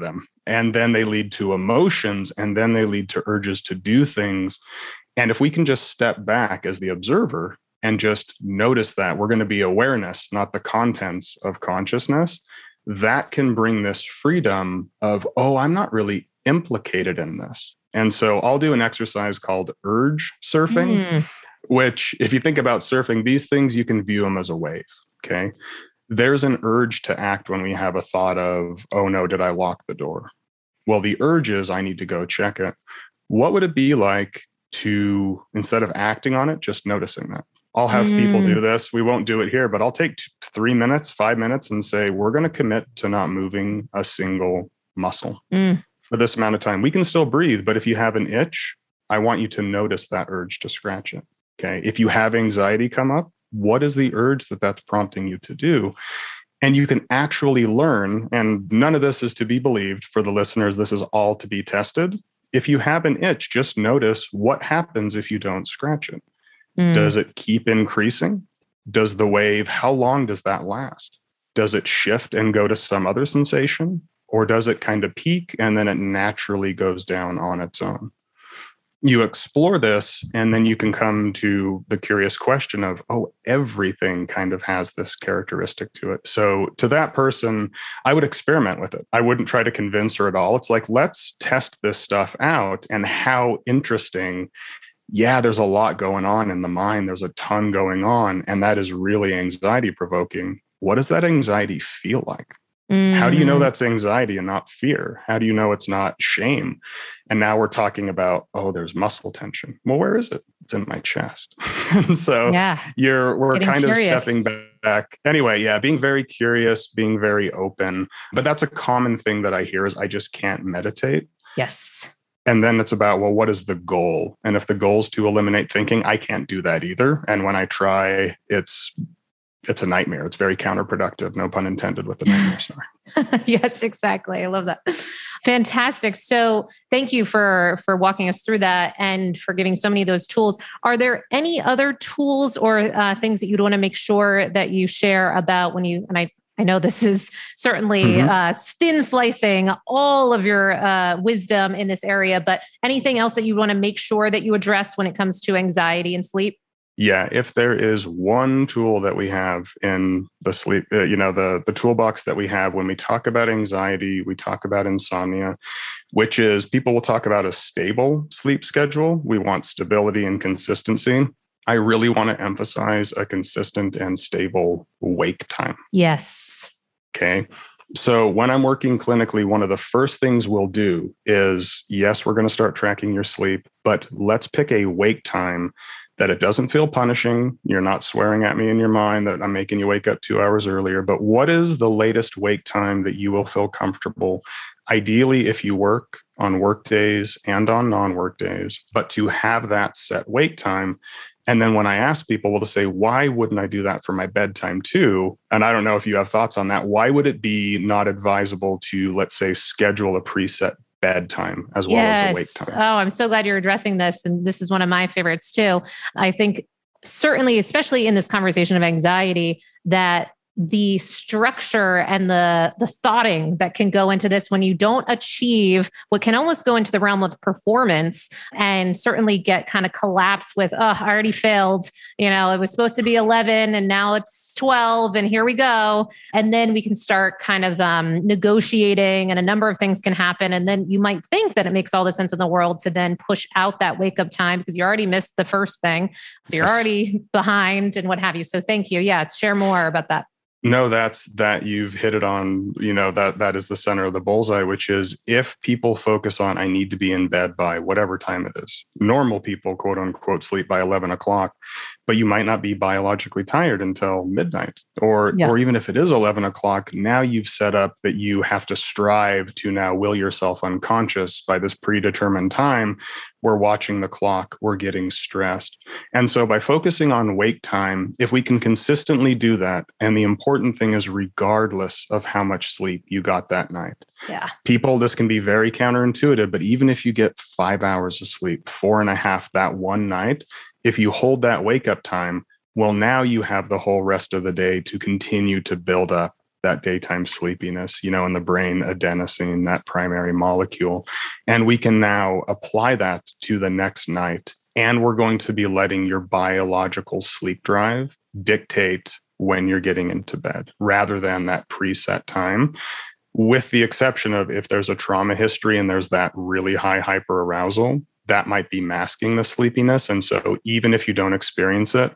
and then they lead to emotions, and then they lead to urges to do things. And if we can just step back as the observer and just notice that, we're going to be awareness, not the contents of consciousness, that can bring this freedom of, oh, I'm not really implicated in this. And so I'll do an exercise called urge surfing, mm. which if you think about surfing, these things, you can view them as a wave. Okay. There's an urge to act when we have a thought of, oh no, did I lock the door? Well, the urge is I need to go check it. What would it be like to, instead of acting on it, just noticing that? I'll have mm. people do this. We won't do it here, but I'll take two, three minutes, five minutes and say, we're going to commit to not moving a single muscle mm. for this amount of time. We can still breathe, but if you have an itch, I want you to notice that urge to scratch it. Okay. If you have anxiety come up, what is the urge that that's prompting you to do? And you can actually learn, and none of this is to be believed for the listeners. This is all to be tested. If you have an itch, just notice what happens if you don't scratch it. Mm. Does it keep increasing? Does the wave, how long does that last? Does it shift and go to some other sensation? Or does it kind of peak and then it naturally goes down on its own? You explore this, and then you can come to the curious question of, oh, everything kind of has this characteristic to it. So to that person, I would experiment with it. I wouldn't try to convince her at all. It's like, let's test this stuff out, and how interesting. Yeah, there's a lot going on in the mind. There's a ton going on, and that is really anxiety provoking. What does that anxiety feel like? Mm. How do you know that's anxiety and not fear? How do you know it's not shame? And now we're talking about, oh, there's muscle tension. Well, where is it? It's in my chest. And so yeah. you're we're Getting kind curious. of stepping back. Anyway, yeah, being very curious, being very open. But that's a common thing that I hear is I just can't meditate. Yes. And then it's about, well, what is the goal? And if the goal is to eliminate thinking, I can't do that either. And when I try, it's It's a nightmare. It's very counterproductive. No pun intended with the nightmare. Sorry. Yes, exactly. I love that. Fantastic. So thank you for, for walking us through that and for giving so many of those tools. Are there any other tools or uh, things that you'd want to make sure that you share about when you, and I, I know this is certainly mm-hmm. uh, thin slicing all of your uh, wisdom in this area, but anything else that you want to make sure that you address when it comes to anxiety and sleep? Yeah, if there is one tool that we have in the sleep, uh, you know, the, the toolbox that we have when we talk about anxiety, we talk about insomnia, which is people will talk about a stable sleep schedule. We want stability and consistency. I really want to emphasize a consistent and stable wake time. Yes. Okay. So when I'm working clinically, one of the first things we'll do is, yes, we're going to start tracking your sleep, but let's pick a wake time that it doesn't feel punishing. You're not swearing at me in your mind that I'm making you wake up two hours earlier. But what is the latest wake time that you will feel comfortable? Ideally, if you work on work days and on non-work days, but to have that set wake time. And then when I ask people, well, to say, why wouldn't I do that for my bedtime too? And I don't know if you have thoughts on that. Why would it be not advisable to, let's say, schedule a preset bedtime as well yes. as a wake time? Oh, I'm so glad you're addressing this. And this is one of my favorites too. I think certainly, especially in this conversation of anxiety, that the structure and the the thoughting that can go into this when you don't achieve what can almost go into the realm of performance and certainly get kind of collapse with, oh, I already failed. You know, it was supposed to be eleven and now it's twelve and here we go. And then we can start kind of um, negotiating and a number of things can happen. And then you might think that it makes all the sense in the world to then push out that wake up time because you already missed the first thing. So you're yes. already behind and what have you. So thank you. Yeah. Share more about that. No, that's that you've hit it on, you know, that that is the center of the bullseye, which is if people focus on, I need to be in bed by whatever time it is. Normal people, quote unquote, sleep by eleven o'clock, but you might not be biologically tired until midnight. Or, yeah. or even if it is eleven o'clock, now you've set up that you have to strive to now will yourself unconscious by this predetermined time. We're watching the clock, we're getting stressed. And so by focusing on wake time, if we can consistently do that, and the important thing is regardless of how much sleep you got that night. Yeah. People, this can be very counterintuitive, but even if you get five hours of sleep, four and a half that one night, if you hold that wake up time, well, now you have the whole rest of the day to continue to build up that daytime sleepiness, you know, in the brain, adenosine, that primary molecule. And we can now apply that to the next night. And we're going to be letting your biological sleep drive dictate when you're getting into bed rather than that preset time, with the exception of if there's a trauma history and there's that really high hyperarousal, that might be masking the sleepiness. And so even if you don't experience it,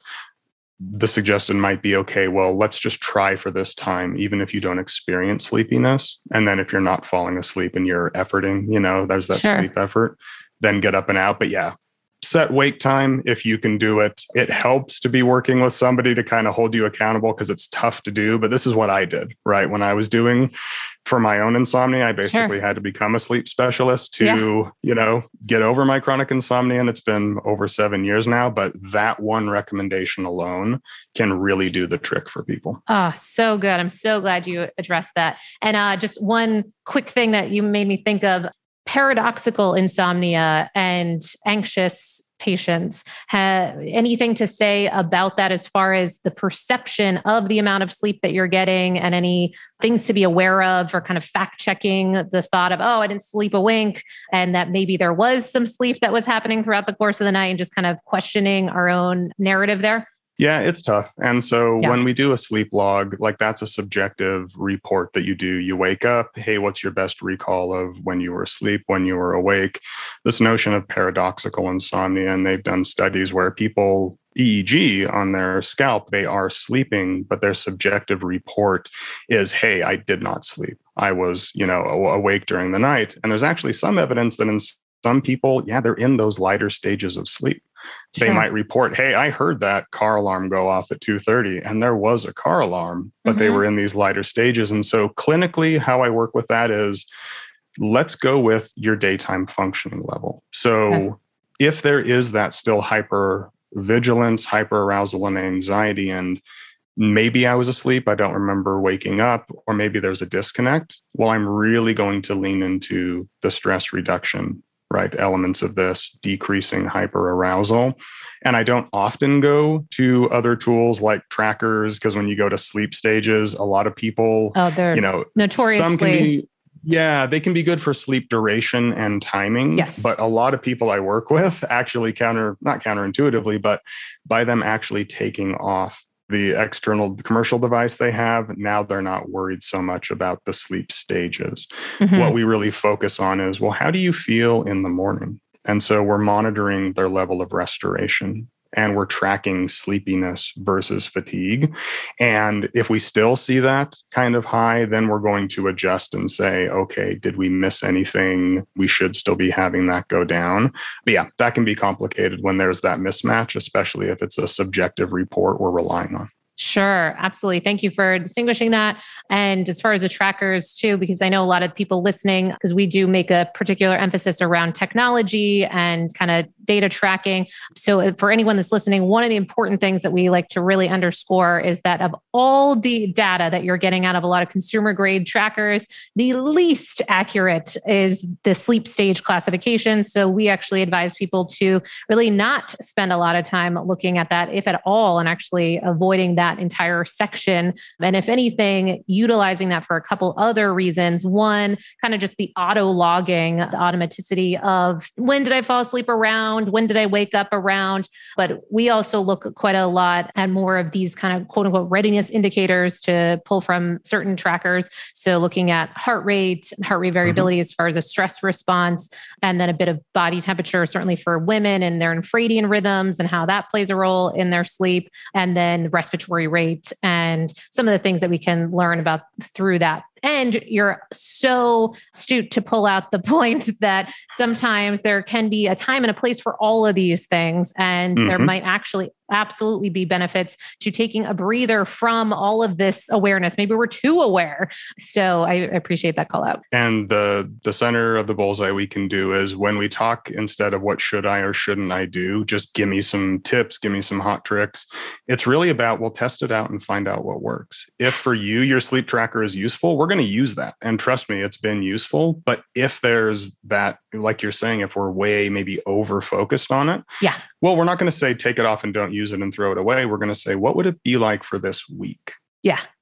the suggestion might be, okay, well, let's just try for this time, even if you don't experience sleepiness. And then if you're not falling asleep and you're efforting, you know, there's that Sure. sleep effort, then get up and out. But yeah, set wake time if you can do it. It helps to be working with somebody to kind of hold you accountable because it's tough to do. But this is what I did, right? When I was doing for my own insomnia, I basically Sure. had to become a sleep specialist to, Yeah. you know, get over my chronic insomnia. And it's been over seven years now. But that one recommendation alone can really do the trick for people. Oh, so good. I'm so glad you addressed that. And uh, just one quick thing that you made me think of, paradoxical insomnia and anxious patients. Have anything to say about that as far as the perception of the amount of sleep that you're getting and any things to be aware of, or kind of fact checking the thought of, oh, I didn't sleep a wink, and that maybe there was some sleep that was happening throughout the course of the night, and just kind of questioning our own narrative there? Yeah, it's tough. And so Yeah. when we do a sleep log, like that's a subjective report that you do. You wake up, hey, what's your best recall of when you were asleep, when you were awake? This notion of paradoxical insomnia, and they've done studies where people E E G on their scalp, they are sleeping, but their subjective report is, hey, I did not sleep. I was, you know, awake during the night. And there's actually some evidence that in some people, yeah, they're in those lighter stages of sleep. They Sure. might report, hey, I heard that car alarm go off at two thirty, and there was a car alarm, but they Mhm. were in these lighter stages. And so clinically, how I work with that is, let's go with your daytime functioning level. So Okay. if there is that still hyper vigilance, hyper arousal, and anxiety, and maybe I was asleep, I don't remember waking up, or maybe there's a disconnect, well, I'm really going to lean into the stress reduction, right? Elements of this, decreasing hyperarousal. And I don't often go to other tools like trackers, because when you go to sleep stages, a lot of people, Oh, they're you know, notoriously. some can be, yeah, they can be good for sleep duration and timing. Yes. But a lot of people I work with actually counter, not counterintuitively, but by them actually taking off the external commercial device they have, now they're not worried so much about the sleep stages. Mhm. What we really focus on is, well, how do you feel in the morning? And so we're monitoring their level of restoration, and we're tracking sleepiness versus fatigue. And if we still see that kind of high, then we're going to adjust and say, okay, did we miss anything? We should still be having that go down. But yeah, that can be complicated when there's that mismatch, especially if it's a subjective report we're relying on. Sure, absolutely. Thank you for distinguishing that. And as far as the trackers too, because I know a lot of people listening, because we do make a particular emphasis around technology and kind of data tracking. So for anyone that's listening, one of the important things that we like to really underscore is that of all the data that you're getting out of a lot of consumer grade trackers, the least accurate is the sleep stage classification. So we actually advise people to really not spend a lot of time looking at that, if at all, and actually avoiding that entire section. And if anything, utilizing that for a couple other reasons. One, kind of just the auto logging, the automaticity of when did I fall asleep around? When did I wake up around? But we also look quite a lot at more of these kind of quote unquote readiness indicators to pull from certain trackers. So looking at heart rate, heart rate variability mm-hmm. as far as a stress response, and then a bit of body temperature, certainly for women and their infradian rhythms and how that plays a role in their sleep, and then respiratory rate and some of the things that we can learn about through that. And you're so astute to pull out the point that sometimes there can be a time and a place for all of these things. And mm-hmm. there might actually absolutely be benefits to taking a breather from all of this awareness. Maybe we're too aware. So I appreciate that call out. And the the center of the bullseye we can do is when we talk, instead of what should I or shouldn't I do, just give me some tips, give me some hot tricks. It's really about, we'll test it out and find out what works. If for you, your sleep tracker is useful, we're going to use that. And trust me, it's been useful. But if there's that, like you're saying, if we're way maybe over focused on it, yeah. well, we're not going to say take it off and don't use it and throw it away. We're going to say, what would it be like for this week? Yeah.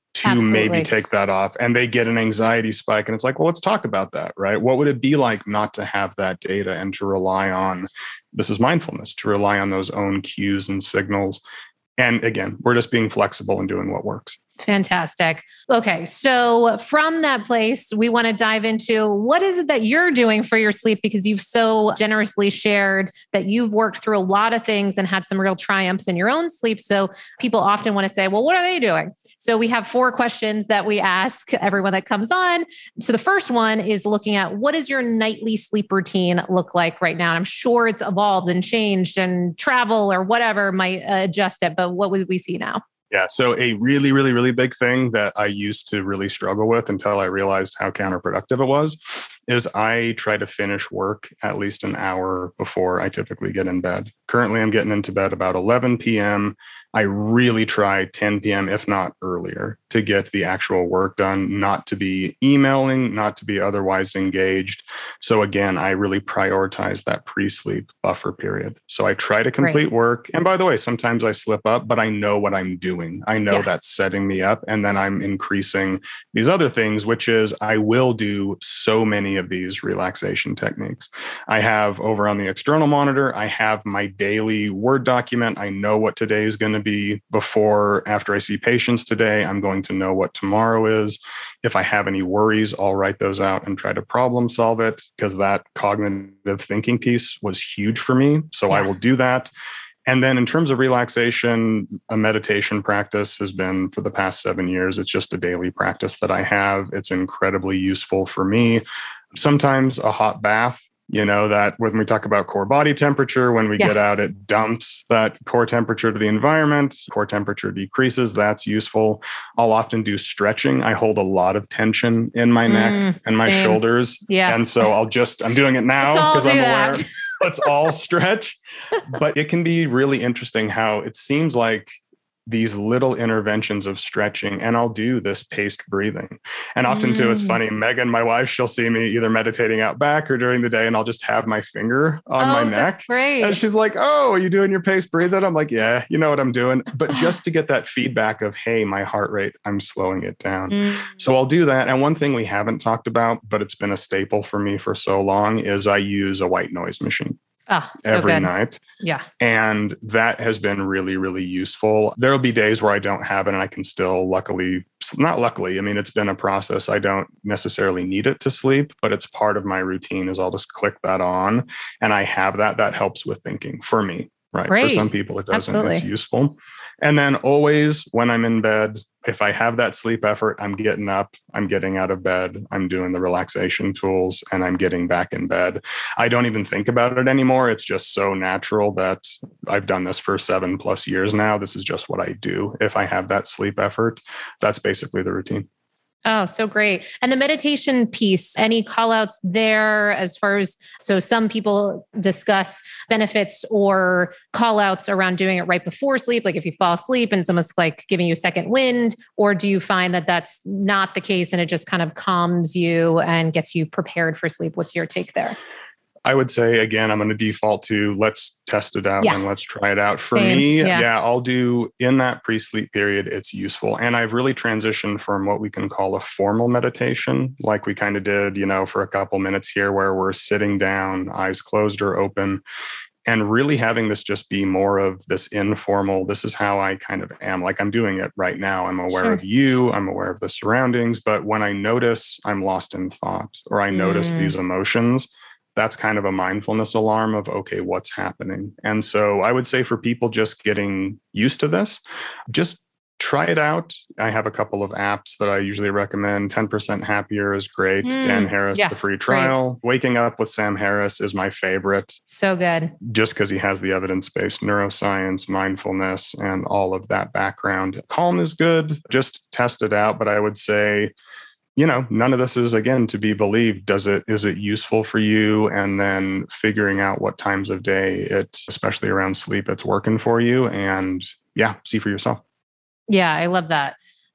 to maybe take that off, and they get an anxiety spike. And it's like, well, let's talk about that, right? What would it be like not to have that data and to rely on, this is mindfulness, to rely on those own cues and signals. And again, we're just being flexible and doing what works. Fantastic. Okay. So from that place, we want to dive into what is it that you're doing for your sleep? Because you've so generously shared that you've worked through a lot of things and had some real triumphs in your own sleep. So people often want to say, well, what are they doing? So we have four questions that we ask everyone that comes on. So the first one is looking at, what does your nightly sleep routine look like right now? And I'm sure it's evolved and changed, and travel or whatever might uh, adjust it. But what would we see now? Yeah. So a really, really, really big thing that I used to really struggle with until I realized how counterproductive it was is I try to finish work at least an hour before I typically get in bed. Currently, I'm getting into bed about eleven p.m. I really try ten p.m., if not earlier, to get the actual work done, not to be emailing, not to be otherwise engaged. So again, I really prioritize that pre-sleep buffer period. So I try to complete Right. work. And by the way, sometimes I slip up, but I know what I'm doing. I know Yeah. that's setting me up. And then I'm increasing these other things, which is I will do so many of these relaxation techniques. I have over on the external monitor, I have my daily Word document. I know what today is going to be before, after I see patients today. I'm going to know what tomorrow is. If I have any worries, I'll write those out and try to problem solve it, because that cognitive thinking piece was huge for me. So Yeah. I will do that. And then in terms of relaxation, a meditation practice has been for the past seven years. It's just a daily practice that I have. It's incredibly useful for me. Sometimes a hot bath, you know, that when we talk about core body temperature, when we Yeah. get out, it dumps that core temperature to the environment. Core temperature decreases. That's useful. I'll often do stretching. I hold a lot of tension in my neck Mm, and my same. shoulders. Yeah. And so I'll just, I'm doing it now Let's all because do I'm aware. that. Let's all stretch. But it can be really interesting how it seems like these little interventions of stretching, and I'll do this paced breathing. And often too, it's Mm. funny, Megan, my wife, she'll see me either meditating out back or during the day, and I'll just have my finger on Oh, my that's neck. great. And she's like, oh, are you doing your paced breathing? I'm like, yeah, you know what I'm doing. But just to get that feedback of, hey, my heart rate, I'm slowing it down. Mm. So I'll do that. And one thing we haven't talked about, but it's been a staple for me for so long, is I use a white noise machine. Oh, so every good. night. Yeah. And that has been really, really useful. There'll be days where I don't have it and I can still luckily, not luckily, I mean, it's been a process. I don't necessarily need it to sleep, but it's part of my routine is I'll just click that on and I have that. That helps with thinking for me, right? Great. For some people, it doesn't. Absolutely. It's useful. And then always when I'm in bed, if I have that sleep effort, I'm getting up, I'm getting out of bed, I'm doing the relaxation tools, and I'm getting back in bed. I don't even think about it anymore. It's just so natural that I've done this for seven plus years now. This is just what I do. If I have that sleep effort, that's basically the routine. Oh, so great. And the meditation piece, any call outs there as far as, so some people discuss benefits or call outs around doing it right before sleep, like if you fall asleep and it's almost like giving you a second wind, or do you find that that's not the case and it just kind of calms you and gets you prepared for sleep? What's your take there? I would say, again, I'm going to default to let's test it out Yeah. and let's try it out. For Same. me, Yeah. yeah, I'll do in that pre-sleep period, it's useful. And I've really transitioned from what we can call a formal meditation, like we kind of did, you know, for a couple minutes here where we're sitting down, eyes closed or open, and really having this just be more of this informal, this is how I kind of am. Like I'm doing it right now. I'm aware Sure. of you, I'm aware of the surroundings. But when I notice I'm lost in thought or I notice Mm. these emotions, that's kind of a mindfulness alarm of, okay, what's happening? And so I would say for people just getting used to this, just try it out. I have a couple of apps that I usually recommend. ten percent Happier is great. Mm, Dan Harris, yeah, the free trial. Waking Up with Sam Harris is my favorite, So good. just because he has the evidence-based neuroscience, mindfulness, and all of that background. Calm is good. Just test it out. But I would say, you know, none of this is, again, to be believed. Does it, is it useful for you? And then figuring out what times of day it, especially around sleep, it's working for you. And yeah, see for yourself. Yeah, I love that.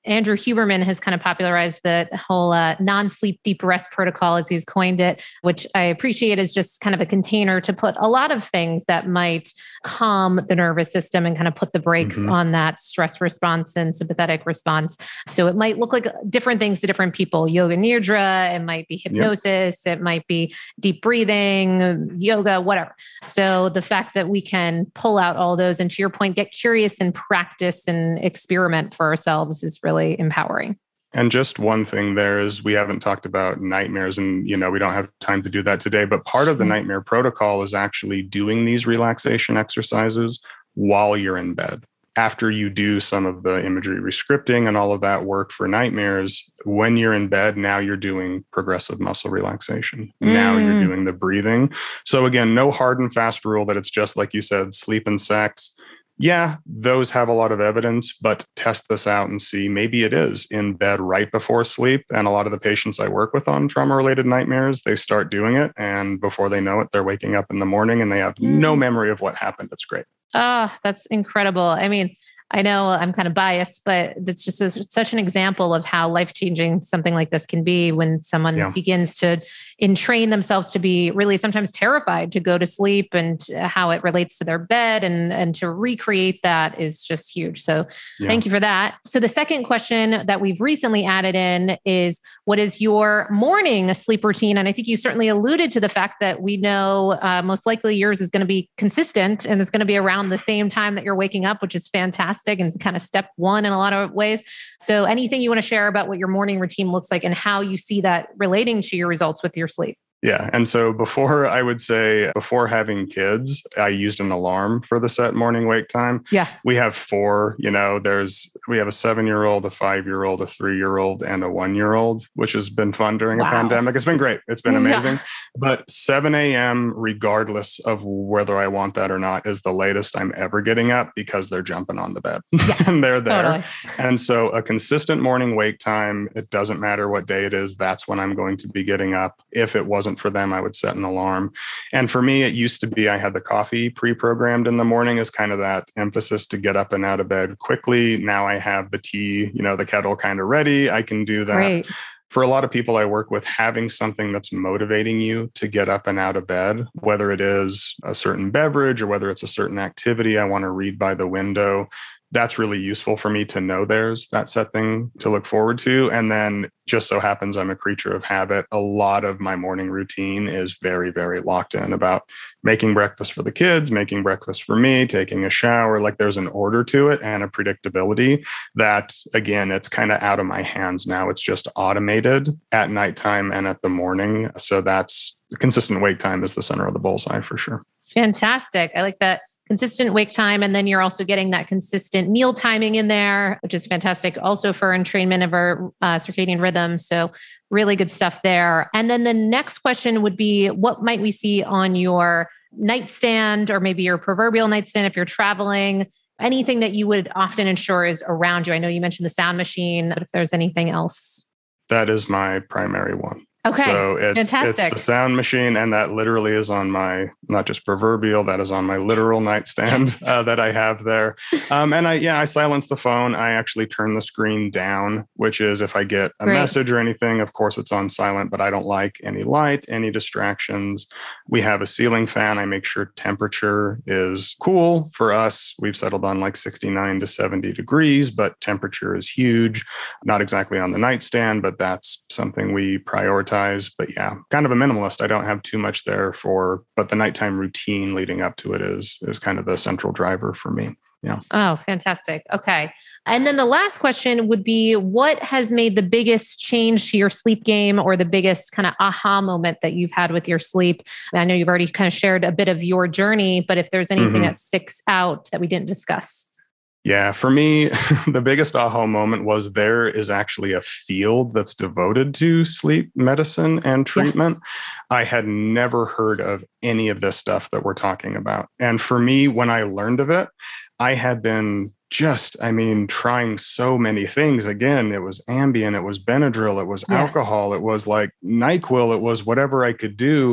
Andrew Huberman has kind of popularized the whole uh, non-sleep deep rest protocol, as he's coined it, which I appreciate as just kind of a container to put a lot of things that might calm the nervous system and kind of put the brakes mm-hmm. on that stress response and sympathetic response. So it might look like different things to different people. Yoga Nidra, it might be hypnosis, yep. it might be deep breathing, yoga, whatever. So the fact that we can pull out all those and, to your point, get curious and practice and experiment for ourselves is really empowering. And just one thing there is we haven't talked about nightmares, and, you know, we don't have time to do that today, but part of the nightmare protocol is actually doing these relaxation exercises while you're in bed. After you do some of the imagery rescripting and all of that work for nightmares, when you're in bed, now you're doing progressive muscle relaxation. Mm. Now you're doing the breathing. So again, no hard and fast rule that it's just like you said, sleep and sex. Yeah, those have a lot of evidence, but test this out and see maybe it is in bed right before sleep. And a lot of the patients I work with on trauma-related nightmares, they start doing it. And before they know it, they're waking up in the morning and they have mm. no memory of what happened. It's great. Oh, that's incredible. I mean, I know I'm kind of biased, but it's just a, such an example of how life-changing something like this can be when someone yeah. begins to entrain themselves to be really sometimes terrified to go to sleep, and how it relates to their bed, and, and to recreate that is just huge. So yeah. thank you for that. So the second question that we've recently added in is, what is your morning sleep routine? And I think you certainly alluded to the fact that we know uh, most likely yours is going to be consistent, and it's going to be around the same time that you're waking up, which is fantastic and kind of step one in a lot of ways. So anything you want to share about what your morning routine looks like and how you see that relating to your results with your sleep? Yeah. And so before, I would say before having kids, I used an alarm for the set morning wake time. Yeah. We have four, you know, there's, we have a seven-year-old, a five-year-old, a three-year-old, and a one-year-old, which has been fun during wow. a pandemic. It's been great. It's been amazing. Yeah. But seven a.m., regardless of whether I want that or not, is the latest I'm ever getting up, because they're jumping on the bed yeah, and they're there. Totally. And so a consistent morning wake time, it doesn't matter what day it is, that's when I'm going to be getting up. If it wasn't for them, I would set an alarm. And for me, it used to be I had the coffee pre-programmed in the morning as kind of that emphasis to get up and out of bed quickly. Now I have the tea, you know, the kettle kind of ready. I can do that. Great. For a lot of people I work with, having something that's motivating you to get up and out of bed, whether it is a certain beverage or whether it's a certain activity I want to read by the window, that's really useful for me to know there's that set thing to look forward to. And then just so happens I'm a creature of habit. A lot of my morning routine is very, very locked in about making breakfast for the kids, making breakfast for me, taking a shower. Like there's an order to it and a predictability that, again, it's kind of out of my hands now. It's just automated at nighttime and at the morning. So that's consistent wake time is the center of the bullseye for sure. Fantastic. I like that. Consistent wake time. And then you're also getting that consistent meal timing in there, which is fantastic also for entrainment of our uh, circadian rhythm. So really good stuff there. And then the next question would be, what might we see on your nightstand, or maybe your proverbial nightstand if you're traveling? Anything that you would often ensure is around you? I know you mentioned the sound machine, but if there's anything else. That is my primary one. Okay. So it's, fantastic. It's the sound machine, and that literally is on my, not just proverbial, that is on my literal nightstand uh, that I have there. Um, and I, yeah, I silence the phone. I actually turn the screen down, which is if I get a Great. message or anything, of course it's on silent, but I don't like any light, any distractions. We have a ceiling fan. I make sure temperature is cool. For us, we've settled on like sixty-nine to seventy degrees, but temperature is huge. Not exactly on the nightstand, but that's something we prioritize. But yeah, kind of a minimalist. I don't have too much there for, but the nighttime routine leading up to it is is kind of the central driver for me. Yeah. Oh, fantastic. Okay. And then the last question would be, what has made the biggest change to your sleep game, or the biggest kind of aha moment that you've had with your sleep? I know you've already kind of shared a bit of your journey, but if there's anything mm-hmm. that sticks out that we didn't discuss. Yeah, for me, the biggest aha moment was there is actually a field that's devoted to sleep medicine and treatment. Yeah. I had never heard of any of this stuff that we're talking about. And for me, when I learned of it, I had been just, I mean, trying so many things. Again, it was Ambien, it was Benadryl, it was yeah. alcohol, it was like NyQuil, it was whatever I could do.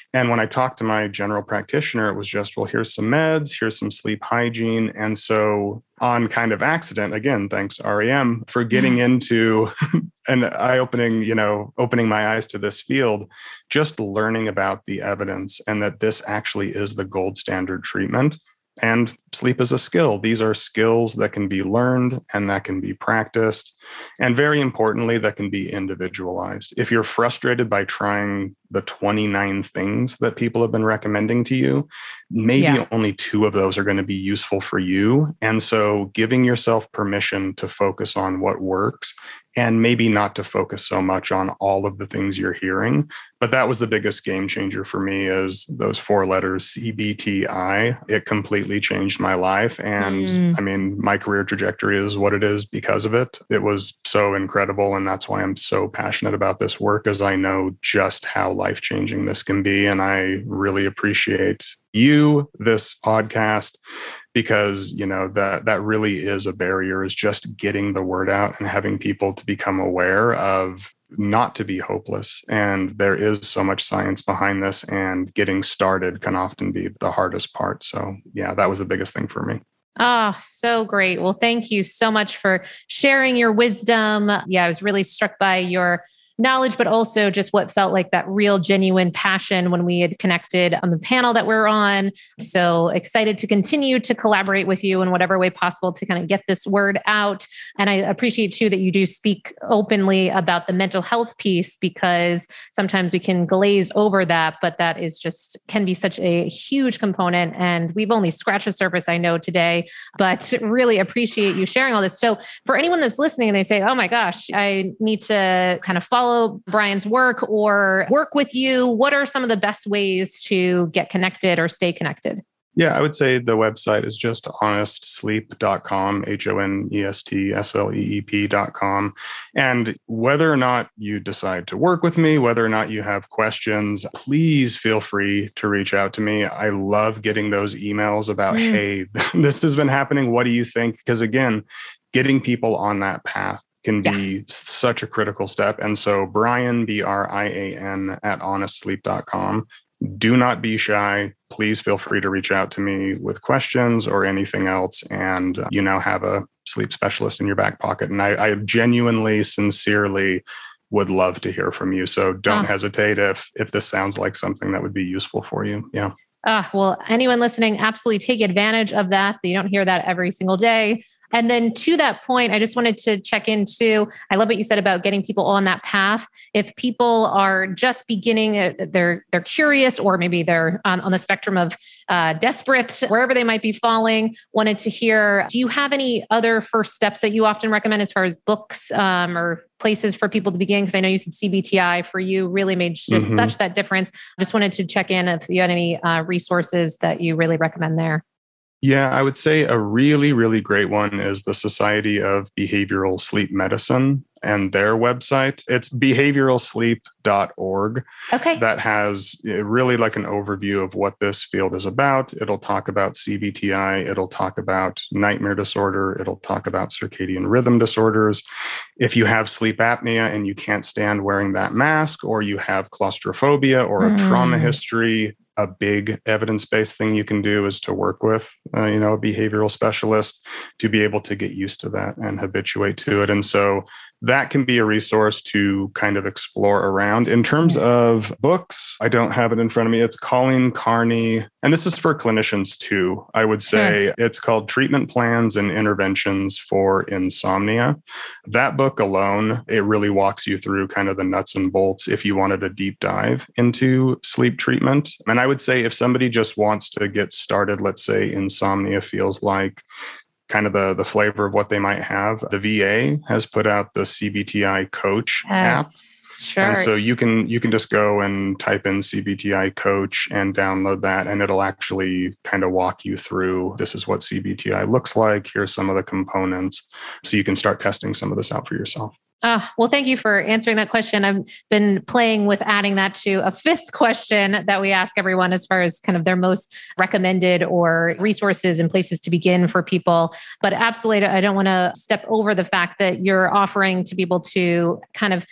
And when I talked to my general practitioner, it was just, well, here's some meds, here's some sleep hygiene. And so on kind of accident, again, thanks R E M for getting into an eye-opening, you know, opening my eyes to this field, just learning about the evidence and that this actually is the gold standard treatment. And sleep is a skill. These are skills that can be learned and that can be practiced. And very importantly, that can be individualized. If you're frustrated by trying the twenty-nine things that people have been recommending to you, maybe yeah. only two of those are going to be useful for you. And so giving yourself permission to focus on what works and maybe not to focus so much on all of the things you're hearing. But that was the biggest game changer for me, is those four letters, C B T I. It completely changed my life. And mm. I mean, my career trajectory is what it is because of it. It was so incredible. And that's why I'm so passionate about this work, as I know just how life-changing this can be. And I really appreciate you, this podcast, because, you know, that that really is a barrier, is just getting the word out and having people to become aware of not to be hopeless. And there is so much science behind this, and getting started can often be the hardest part. So yeah, that was the biggest thing for me. Oh, so great. Well, thank you so much for sharing your wisdom. Yeah, I was really struck by your knowledge, but also just what felt like that real, genuine passion when we had connected on the panel that we're on. So excited to continue to collaborate with you in whatever way possible to kind of get this word out. And I appreciate too that you do speak openly about the mental health piece, because sometimes we can glaze over that, but that is just can be such a huge component. And we've only scratched the surface, I know, today, but really appreciate you sharing all this. So for anyone that's listening and they say, oh my gosh, I need to kind of follow Brian's work or work with you, what are some of the best ways to get connected or stay connected? Yeah, I would say the website is just honest sleep dot com, H O N E S T S L E E P dot com. And whether or not you decide to work with me, whether or not you have questions, please feel free to reach out to me. I love getting those emails about, mm. hey, this has been happening. What do you think? Because again, getting people on that path can be yeah. such a critical step. And so Brian, B R I A N, at honest sleep dot com. Do not be shy. Please feel free to reach out to me with questions or anything else. And you now have a sleep specialist in your back pocket. And I, I genuinely, sincerely would love to hear from you. So don't oh. hesitate if if this sounds like something that would be useful for you. Yeah. Ah, well, anyone listening, absolutely take advantage of that. You don't hear that every single day. And then to that point, I just wanted to check into, I love what you said about getting people on that path. If people are just beginning, uh, they're they're curious, or maybe they're on, on the spectrum of uh, desperate, wherever they might be falling, wanted to hear, do you have any other first steps that you often recommend as far as books um, or places for people to begin? Because I know you said C B T I for you really made just mm-hmm. such that difference. Just wanted to check in if you had any uh, resources that you really recommend there. Yeah, I would say a really, really great one is the Society of Behavioral Sleep Medicine and their website. It's behavioral sleep dot org. Okay. That has really like an overview of what this field is about. It'll talk about C B T I. It'll talk about nightmare disorder. It'll talk about circadian rhythm disorders. If you have sleep apnea and you can't stand wearing that mask, or you have claustrophobia or a mm. trauma history, a big evidence-based thing you can do is to work with, uh, you know, a behavioral specialist to be able to get used to that and habituate to it. And so that can be a resource to kind of explore around. In terms of books, I don't have it in front of me. It's Colleen Carney, and this is for clinicians too. I would say yeah. It's called Treatment Plans and Interventions for Insomnia. That book alone, it really walks you through kind of the nuts and bolts if you wanted a deep dive into sleep treatment. And I would say if somebody just wants to get started, let's say insomnia feels like kind of the, the flavor of what they might have, the V A has put out the C B T I Coach yes, app. Sure. And so you can you can just go and type in C B T I Coach and download that, and it'll actually kind of walk you through, this is what C B T I looks like, here's some of the components, so you can start testing some of this out for yourself. Uh, well, thank you for answering that question. I've been playing with adding that to a fifth question that we ask everyone as far as kind of their most recommended or resources and places to begin for people. But absolutely, I don't want to step over the fact that you're offering to be able to kind of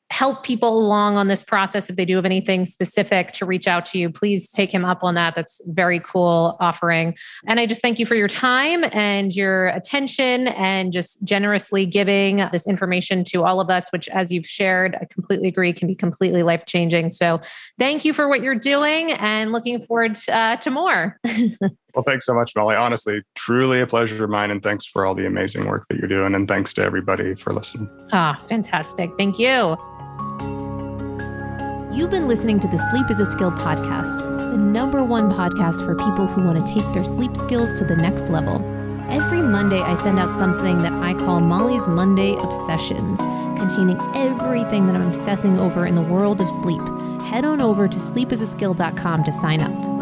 help people along on this process, if they do have anything specific to reach out to you, please take him up on that. That's very cool offering. And I just thank you for your time and your attention and just generously giving this information to all of us, which, as you've shared, I completely agree, can be completely life-changing. So thank you for what you're doing and looking forward to, uh, to more. Well, thanks so much, Molly. Honestly, truly a pleasure of mine. And thanks for all the amazing work that you're doing. And thanks to everybody for listening. Ah, fantastic. Thank you. You've been listening to the Sleep is a Skill podcast, the number one podcast for people who want to take their sleep skills to the next level. Every Monday, I send out something that I call Molly's Monday Obsessions, containing everything that I'm obsessing over in the world of sleep. Head on over to sleep is a skill dot com to sign up.